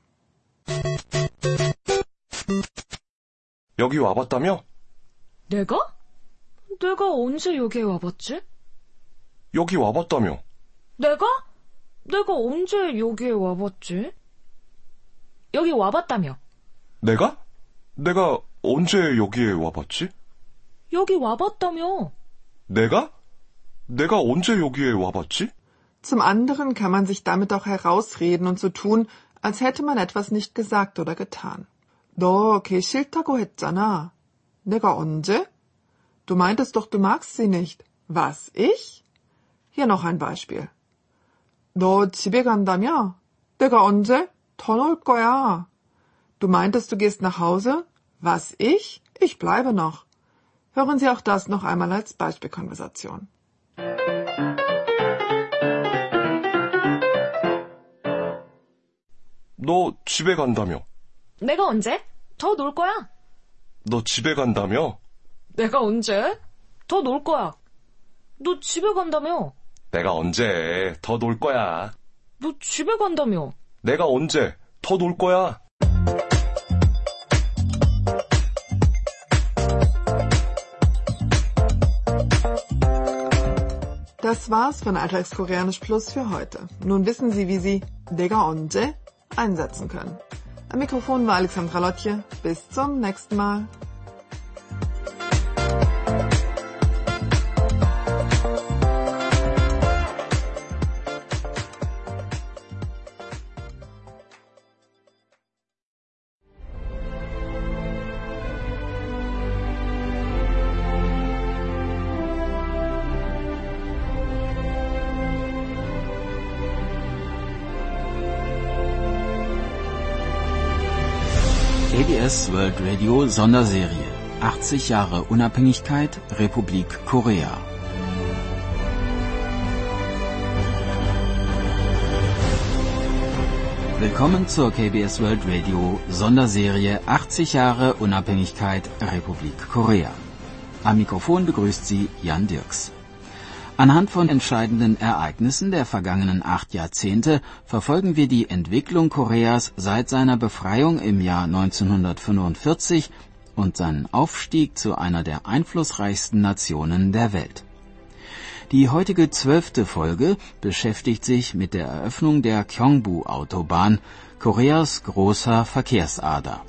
여기 와봤다며? 내가 언제 여기에 와봤지? 여기 와봤다며? 내가 언제 여기에 와봤지? 여기 와봤다며? 내가 언제 여기에 와봤지? 여기 와봤다며? 내가 언제 여기에 와봤지? Zum anderen kann man sich damit auch herausreden und so tun, als hätte man etwas nicht gesagt oder getan. 너 걔 싫다고 했잖아. 내가 언제? Du meintest doch, du magst sie nicht. Was, ich? Hier noch ein Beispiel. 너 집에 간다며? 내가 언제? 더 놀 거야. Du meintest, du gehst nach Hause? Was, ich? Ich bleibe noch. Hören Sie auch das noch einmal als Beispielkonversation. 너 집에 간다며? 내가 언제? 더 놀 거야. 너 집에 간다며? 내가 언제? 더 놀 거야. 너 집에 간다며? 내가 언제 더 놀 거야. 너 집에 간다며? 내가 언제 더 놀 거야. Das war's von Alltagskoreanisch Plus für heute. Nun wissen Sie, wie Sie 내가 언제 einsetzen können. Am Mikrofon war Alexandra Lotje. Bis zum nächsten Mal. KBS World Radio Sonderserie 80 Jahre Unabhängigkeit Republik Korea. Willkommen zur KBS World Radio Sonderserie 80 Jahre Unabhängigkeit Republik Korea. Am Mikrofon begrüßt Sie Jan Dirks. Anhand von entscheidenden Ereignissen der vergangenen 8 Jahrzehnte verfolgen wir die Entwicklung Koreas seit seiner Befreiung im Jahr 1945 und seinen Aufstieg zu einer der einflussreichsten Nationen der Welt. Die heutige 12. Folge beschäftigt sich mit der Eröffnung der Gyeongbu-Autobahn, Koreas großer Verkehrsader.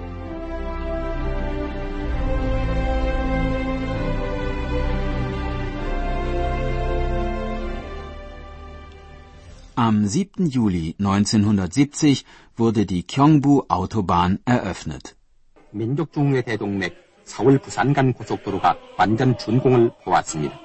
Am 7. Juli 1970 wurde die Gyeongbu-Autobahn eröffnet. 민족중흥의 대동맥 서울 부산 간 고속도로가 완전 준공을 보았습니다.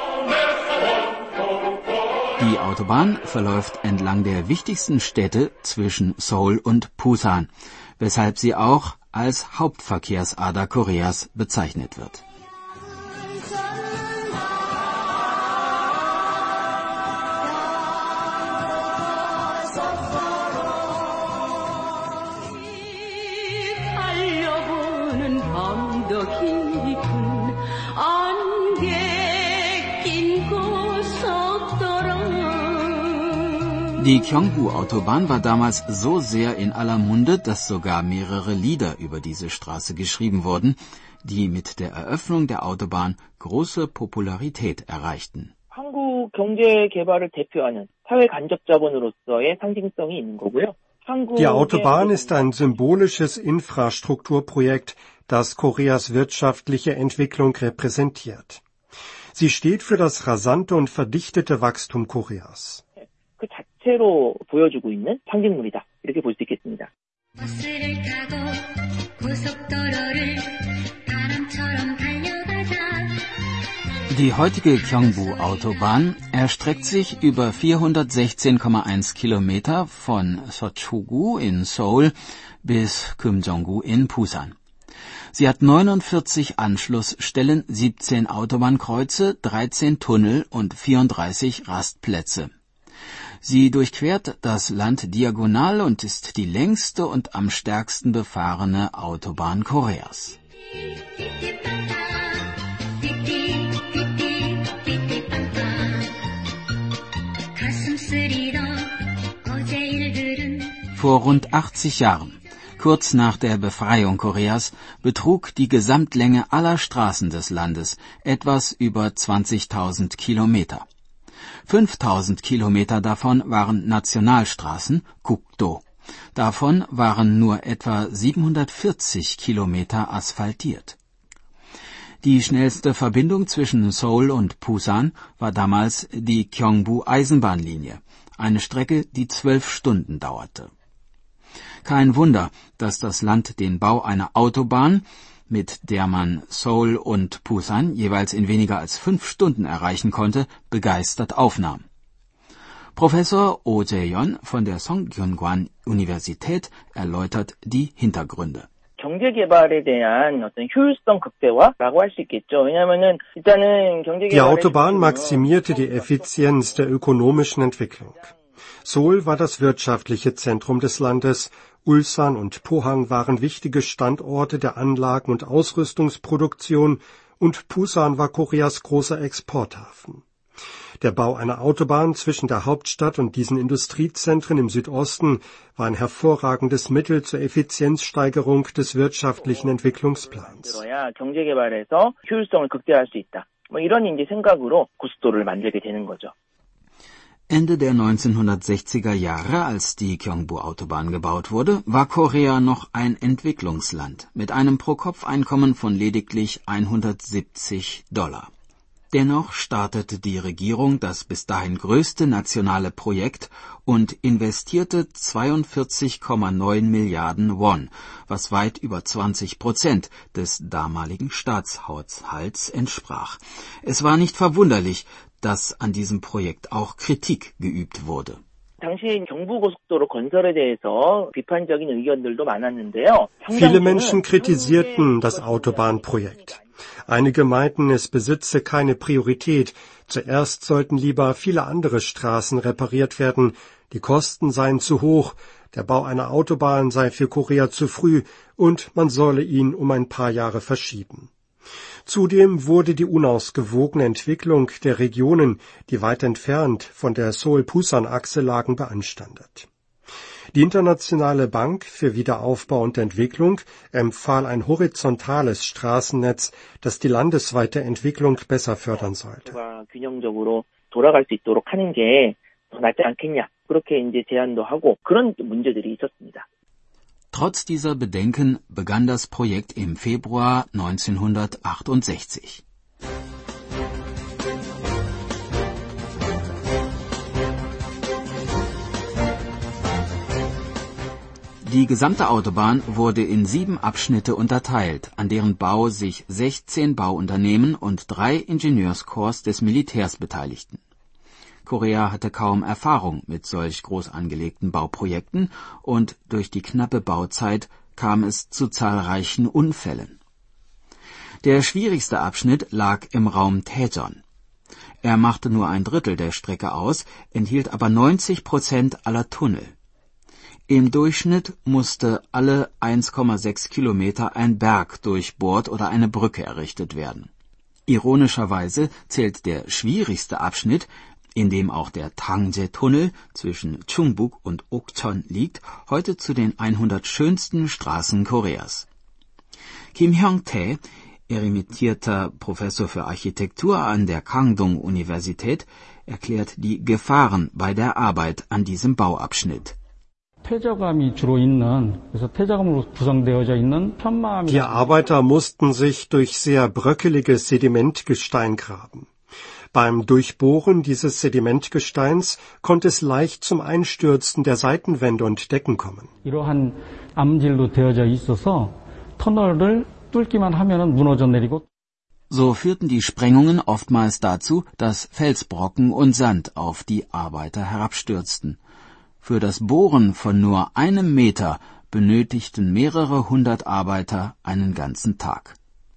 Die Autobahn verläuft entlang der wichtigsten Städte zwischen Seoul und Busan, weshalb sie auch als Hauptverkehrsader Koreas bezeichnet wird. 밤도 깊은 안개 낀 고속도로. Die Gyeongbu-Autobahn war damals so sehr in aller Munde, dass sogar mehrere Lieder über diese Straße geschrieben wurden, die mit der Eröffnung der Autobahn große Popularität erreichten. 한국 경제 개발을 대표하는 사회 간접 자본으로서의 상징성이 있는 거고요. Die Autobahn ist ein symbolisches Infrastrukturprojekt, das Koreas wirtschaftliche Entwicklung repräsentiert. Sie steht für das rasante und verdichtete Wachstum Koreas. 그 자체로 보여주고 있는 상징물이다. 이렇게 볼 수 있겠습니다. 버스를 타고 고속도로를 바람처럼 달려가자. Die heutige Gyeongbu-Autobahn erstreckt sich über 416,1 Kilometer von Seocho-gu in Seoul bis Kumjong-gu in Busan. Sie hat 49 Anschlussstellen, 17 Autobahnkreuze, 13 Tunnel und 34 Rastplätze. Sie durchquert das Land diagonal und ist die längste und am stärksten befahrene Autobahn Koreas. Vor rund 80 Jahren, kurz nach der Befreiung Koreas, betrug die Gesamtlänge aller Straßen des Landes etwas über 20.000 Kilometer. 5.000 Kilometer davon waren Nationalstraßen, Gukdo. Davon waren nur etwa 740 Kilometer asphaltiert. Die schnellste Verbindung zwischen Seoul und Busan war damals die Gyeongbu-Eisenbahnlinie, eine Strecke, die 12 Stunden dauerte. Kein Wunder, dass das Land den Bau einer Autobahn, mit der man Seoul und Busan jeweils in weniger als 5 Stunden erreichen konnte, begeistert aufnahm. Professor Oh Jae-yeon von der Sungkyunkwan-Universität erläutert die Hintergründe. 경제개발에 대한 어떤 효율성 극대화라고 할 수 있겠죠. 왜냐하면은 일단은 Die Autobahn maximierte die Effizienz der ökonomischen Entwicklung. Seoul war das wirtschaftliche Zentrum des Landes, Ulsan und Pohang waren wichtige Standorte der Anlagen- und Ausrüstungsproduktion und Busan war Koreas großer Exporthafen. Der Bau einer Autobahn zwischen der Hauptstadt und diesen Industriezentren im Südosten war ein hervorragendes Mittel zur Effizienzsteigerung des wirtschaftlichen Entwicklungsplans. 경제개발에서 효율성을 극대화할 수 있다. 이런 이제 생각으로 고속도로를 만들게 되는 거죠. Ende der 1960er Jahre, als die Gyeongbu-Autobahn gebaut wurde, war Korea noch ein Entwicklungsland mit einem Pro-Kopf-Einkommen von lediglich $170. Dennoch startete die Regierung das bis dahin größte nationale Projekt und investierte 42,9 Milliarden Won, was weit über 20% des damaligen Staatshaushalts entsprach. Es war nicht verwunderlich, dass an diesem Projekt auch Kritik geübt wurde. Viele Menschen kritisierten das Autobahnprojekt. Einige meinten, es besitze keine Priorität. Zuerst sollten lieber viele andere Straßen repariert werden. Die Kosten seien zu hoch. Der Bau einer Autobahn sei für Korea zu früh und man solle ihn um ein paar Jahre verschieben. Zudem wurde die unausgewogene Entwicklung der Regionen, die weit entfernt von der Seoul-Busan-Achse lagen, beanstandet. Die Internationale Bank für Wiederaufbau und Entwicklung empfahl ein horizontales Straßennetz, das die landesweite Entwicklung besser fördern sollte. 균형적으로 돌아갈 수 있도록 하는 게 더 낫지 않겠냐. 그렇게 이제 제안도 하고 그런 문제들이 있었습니다. Trotz dieser Bedenken begann das Projekt im Februar 1968. Die gesamte Autobahn wurde in 7 Abschnitte unterteilt, an deren Bau sich 16 Bauunternehmen und 3 Ingenieurskorps des Militärs beteiligten. Korea hatte kaum Erfahrung mit solch groß angelegten Bauprojekten und durch die knappe Bauzeit kam es zu zahlreichen Unfällen. Der schwierigste Abschnitt lag im Raum Daejeon. Er machte nur 1/3 der Strecke aus, enthielt aber 90% aller Tunnel. Im Durchschnitt musste alle 1,6 Kilometer ein Berg durchbohrt oder eine Brücke errichtet werden. Ironischerweise zählt der schwierigste Abschnitt, in dem auch der Tangje-Tunnel zwischen Chungbuk und Okcheon liegt, heute zu den 100 schönsten Straßen Koreas. Kim Hyung-tae, emeritierter Professor für Architektur an der Kangdong-Universität, erklärt die Gefahren bei der Arbeit an diesem Bauabschnitt. Die Arbeiter mussten sich durch sehr bröckeliges Sedimentgestein graben. Beim Durchbohren dieses Sedimentgesteins konnte es leicht zum Einstürzen der Seitenwände und Decken kommen. So führten die Sprengungen oftmals dazu, dass Felsbrocken und Sand auf die Arbeiter herabstürzten. Für das Bohren von nur 1 Meter benötigten mehrere 100 Arbeiter einen ganzen Tag.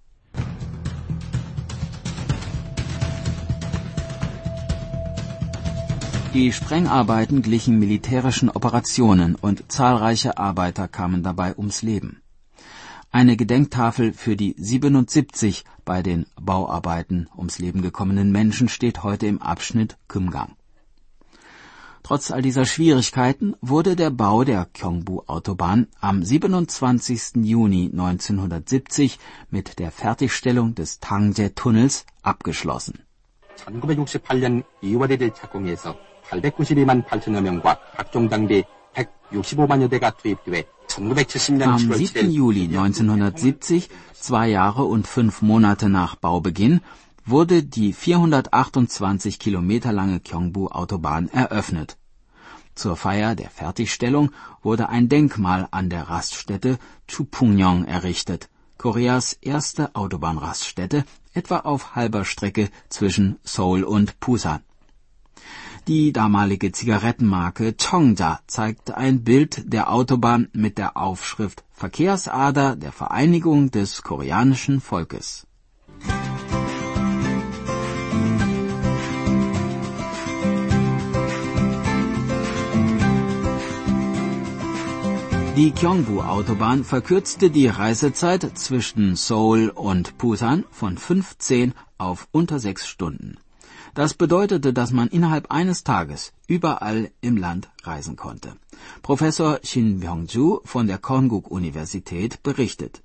Die Sprengarbeiten glichen militärischen Operationen und zahlreiche Arbeiter kamen dabei ums Leben. Eine Gedenktafel für die 77 bei den Bauarbeiten ums Leben gekommenen Menschen steht heute im Abschnitt Kumgang. Trotz all dieser Schwierigkeiten wurde der Bau der Gyeongbu-Autobahn am 27. Juni 1970 mit der Fertigstellung des Tangje-Tunnels abgeschlossen. 1968년 2월 1일 착공해서 892만 8천여 명과 각종 장비 165만여 대가 투입돼 Am 7. Juli 1970, 2 Jahre und 5 Monate nach Baubeginn, wurde die 428 Kilometer lange Gyeongbu-Autobahn eröffnet. Zur Feier der Fertigstellung wurde ein Denkmal an der Raststätte Chupungyong errichtet, Koreas erste Autobahnraststätte, etwa auf halber Strecke zwischen Seoul und Busan. Die damalige Zigarettenmarke Chongja zeigte ein Bild der Autobahn mit der Aufschrift Verkehrsader der Vereinigung des koreanischen Volkes. Die Gyeongbu-Autobahn verkürzte die Reisezeit zwischen Seoul und Busan von 15 auf unter 6 Stunden. Das bedeutete, dass man innerhalb eines Tages überall im Land reisen konnte. Professor Shin Byung-ju von der Konkuk-Universität berichtet.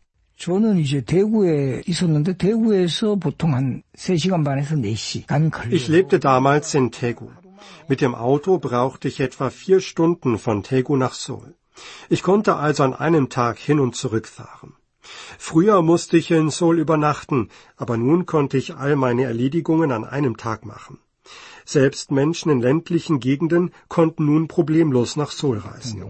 Ich lebte damals in Daegu. Mit dem Auto brauchte ich etwa 4 Stunden von Daegu nach Seoul. Ich konnte also an einem Tag hin und zurück fahren. Früher musste ich in Seoul übernachten, aber nun konnte ich all meine Erledigungen an einem Tag machen. Selbst Menschen in ländlichen Gegenden konnten nun problemlos nach Seoul reisen.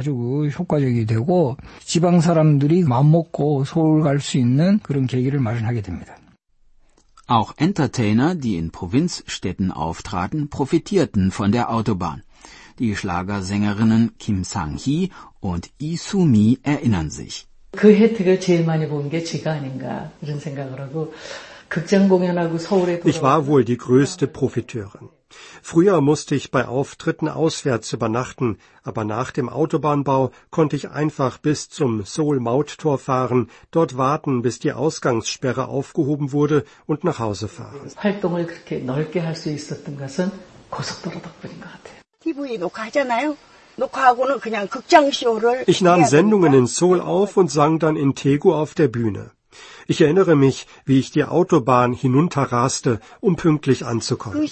Auch Entertainer, die in Provinzstädten auftraten, profitierten von der Autobahn. Die Schlagersängerinnen Kim Sang-hee und Lee Soo-mi erinnern sich. 그 혜택을 제일 많이 본 게 제가 아닌가 이런 생각을 하고 극장 공연하고 서울에 Ich war wohl die größte Profiteurin. Früher musste ich bei Auftritten auswärts übernachten, aber nach dem Autobahnbau konnte ich einfach bis zum Seoul-Mauttor fahren, dort warten, bis die Ausgangssperre aufgehoben wurde und nach Hause fahren. 활동을 그렇게 넓게 할 수 있었던 것은 고속도로 덕분인 것 같아요. TV 녹화하잖아요. Ich nahm Sendungen in Seoul auf und sang dann in Daegu auf der Bühne. Ich erinnere mich, wie ich die Autobahn hinunterraste, um pünktlich anzukommen.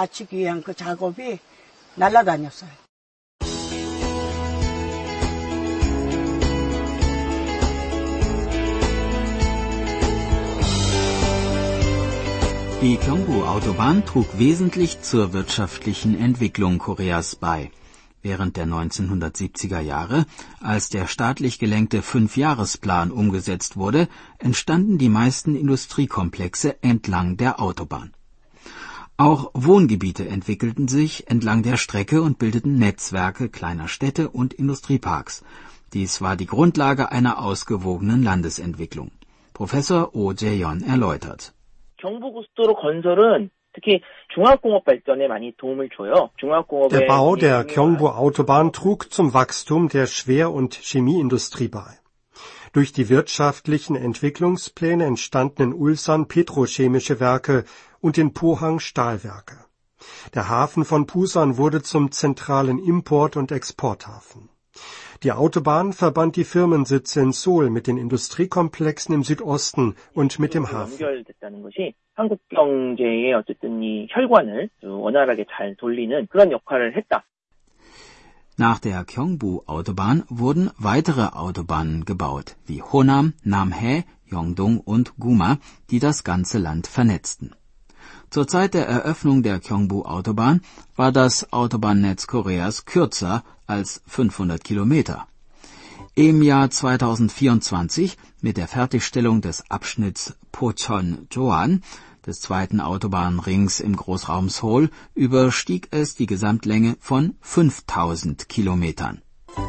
Die Gyeongbu-Autobahn trug wesentlich zur wirtschaftlichen Entwicklung Koreas bei. Während der 1970er Jahre, als der staatlich gelenkte 5-Jahresplan umgesetzt wurde, entstanden die meisten Industriekomplexe entlang der Autobahn. Auch Wohngebiete entwickelten sich entlang der Strecke und bildeten Netzwerke kleiner Städte und Industrieparks. Dies war die Grundlage einer ausgewogenen Landesentwicklung. Professor Oh Jae-yeon erläutert. 경부고속도로 건설은 특히 중화학공업 발전에 많이 도움을 줘요. Der Bau der Gyeongbu-Autobahn trug zum Wachstum der Schwer- und Chemieindustrie bei. Durch die wirtschaftlichen Entwicklungspläne entstanden in Ulsan petrochemische Werke und in Pohang Stahlwerke. Der Hafen von Pusan wurde zum zentralen Import- und Exporthafen. Die Autobahn verband die Firmensitze in Seoul mit den Industriekomplexen im Südosten und mit dem Hafen. 연결됐다는 것이 한국 경제의 어쨌든 이 혈관을 원활하게 잘 돌리는 그런 역할을 했다. Nach der Gyeongbu-Autobahn wurden weitere Autobahnen gebaut, wie Honam, Namhae, Yeongdong und Guma, die das ganze Land vernetzten. Zur Zeit der Eröffnung der Gyeongbu-Autobahn war das Autobahnnetz Koreas kürzer als 500 Kilometer. Im Jahr 2024, mit der Fertigstellung des Abschnitts Pocheon-Joan, des zweiten Autobahnrings im Großraum Seoul, überstieg es die Gesamtlänge von 5000 Kilometern.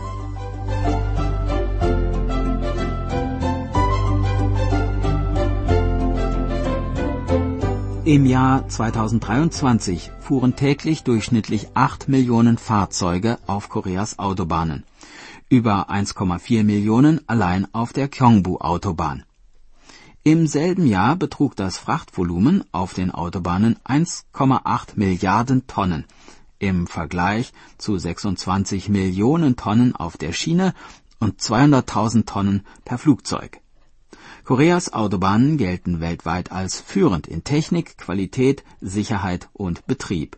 Im Jahr 2023 fuhren täglich durchschnittlich 8 Millionen Fahrzeuge auf Koreas Autobahnen. Über 1,4 Millionen allein auf der Gyeongbu-Autobahn. Im selben Jahr betrug das Frachtvolumen auf den Autobahnen 1,8 Milliarden Tonnen, im Vergleich zu 26 Millionen Tonnen auf der Schiene und 200.000 Tonnen per Flugzeug. Koreas Autobahnen gelten weltweit als führend in Technik, Qualität, Sicherheit und Betrieb.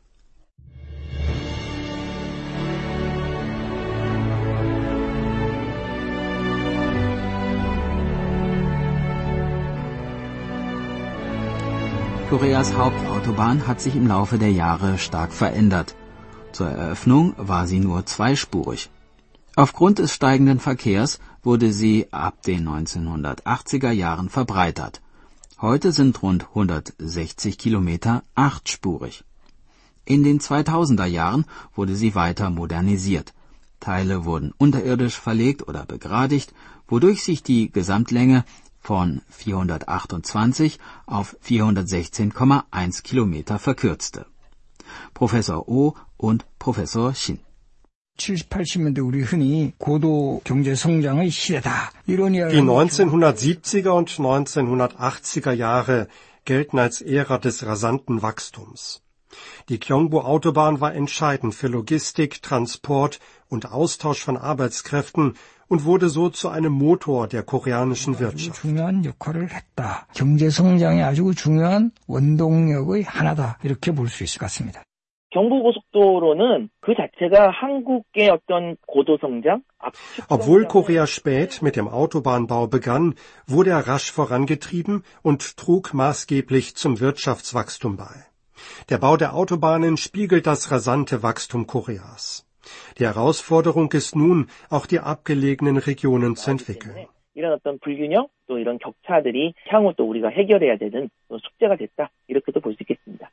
Koreas Hauptautobahn hat sich im Laufe der Jahre stark verändert. Zur Eröffnung war sie nur zweispurig. Aufgrund des steigenden Verkehrs wurde sie ab den 1980er Jahren verbreitert. Heute sind rund 160 Kilometer achtspurig. In den 2000er Jahren wurde sie weiter modernisiert. Teile wurden unterirdisch verlegt oder begradigt, wodurch sich die Gesamtlänge von 428 auf 416,1 Kilometer verkürzte. Professor Oh und Professor Shin. 70, 80년대 우리 흔히 고도 경제 성장의 시대다. Die 1970er und 1980er Jahre gelten als Ära des rasanten Wachstums. Die Gyeongbu-Autobahn war entscheidend für Logistik, Transport und Austausch von Arbeitskräften und wurde so zu einem Motor der koreanischen Wirtschaft. 중요한 역할을 했다. 경제 성장의 아주 중요한 원동력의 하나다. 이렇게 볼 수 있을 것 같습니다. 경부고속도로는 그 자체가 한국의 어떤 고도성장, Obwohl Korea spät mit dem Autobahnbau begann, wurde er rasch vorangetrieben und trug maßgeblich zum Wirtschaftswachstum bei. Der Bau der Autobahnen spiegelt das rasante Wachstum Koreas. Die Herausforderung ist nun, auch die abgelegenen Regionen zu entwickeln. 이런 어떤 불균형, 또 이런 격차들이 향후 또 우리가 해결해야 되는 숙제가 됐다. 이렇게도 볼 수 있겠습니다.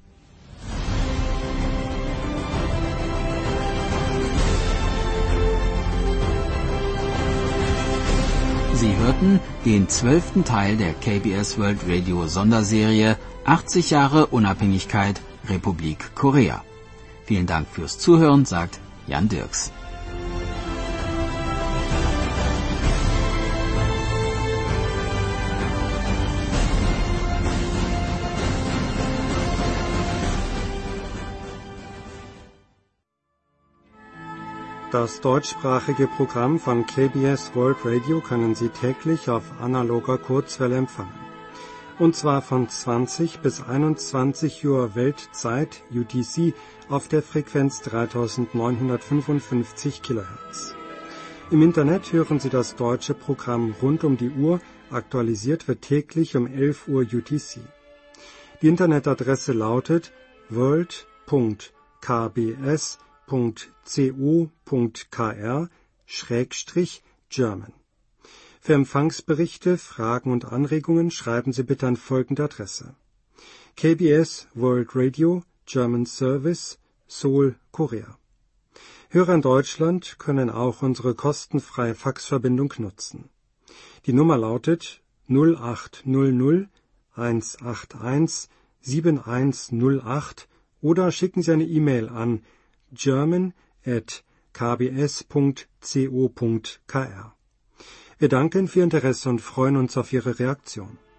Sie hörten den 12. Teil der KBS World Radio Sonderserie 80 Jahre Unabhängigkeit, Republik Korea. Vielen Dank fürs Zuhören, sagt Jan Dirks. Das deutschsprachige Programm von KBS World Radio können Sie täglich auf analoger Kurzwelle empfangen. Und zwar von 20 bis 21 Uhr Weltzeit UTC auf der Frequenz 3955 kHz. Im Internet hören Sie das deutsche Programm rund um die Uhr, aktualisiert wird täglich um 11 Uhr UTC. Die Internetadresse lautet world.kbs.co.kr/German. Für Empfangsberichte, Fragen und Anregungen schreiben Sie bitte an folgende Adresse: KBS World Radio, German Service, Seoul, Korea. Hörer in Deutschland können auch unsere kostenfreie Faxverbindung nutzen. Die Nummer lautet 0800 181 7108 oder schicken Sie eine E-Mail an german@kbs.co.kr. Wir danken für Ihr Interesse und freuen uns auf Ihre Reaktion.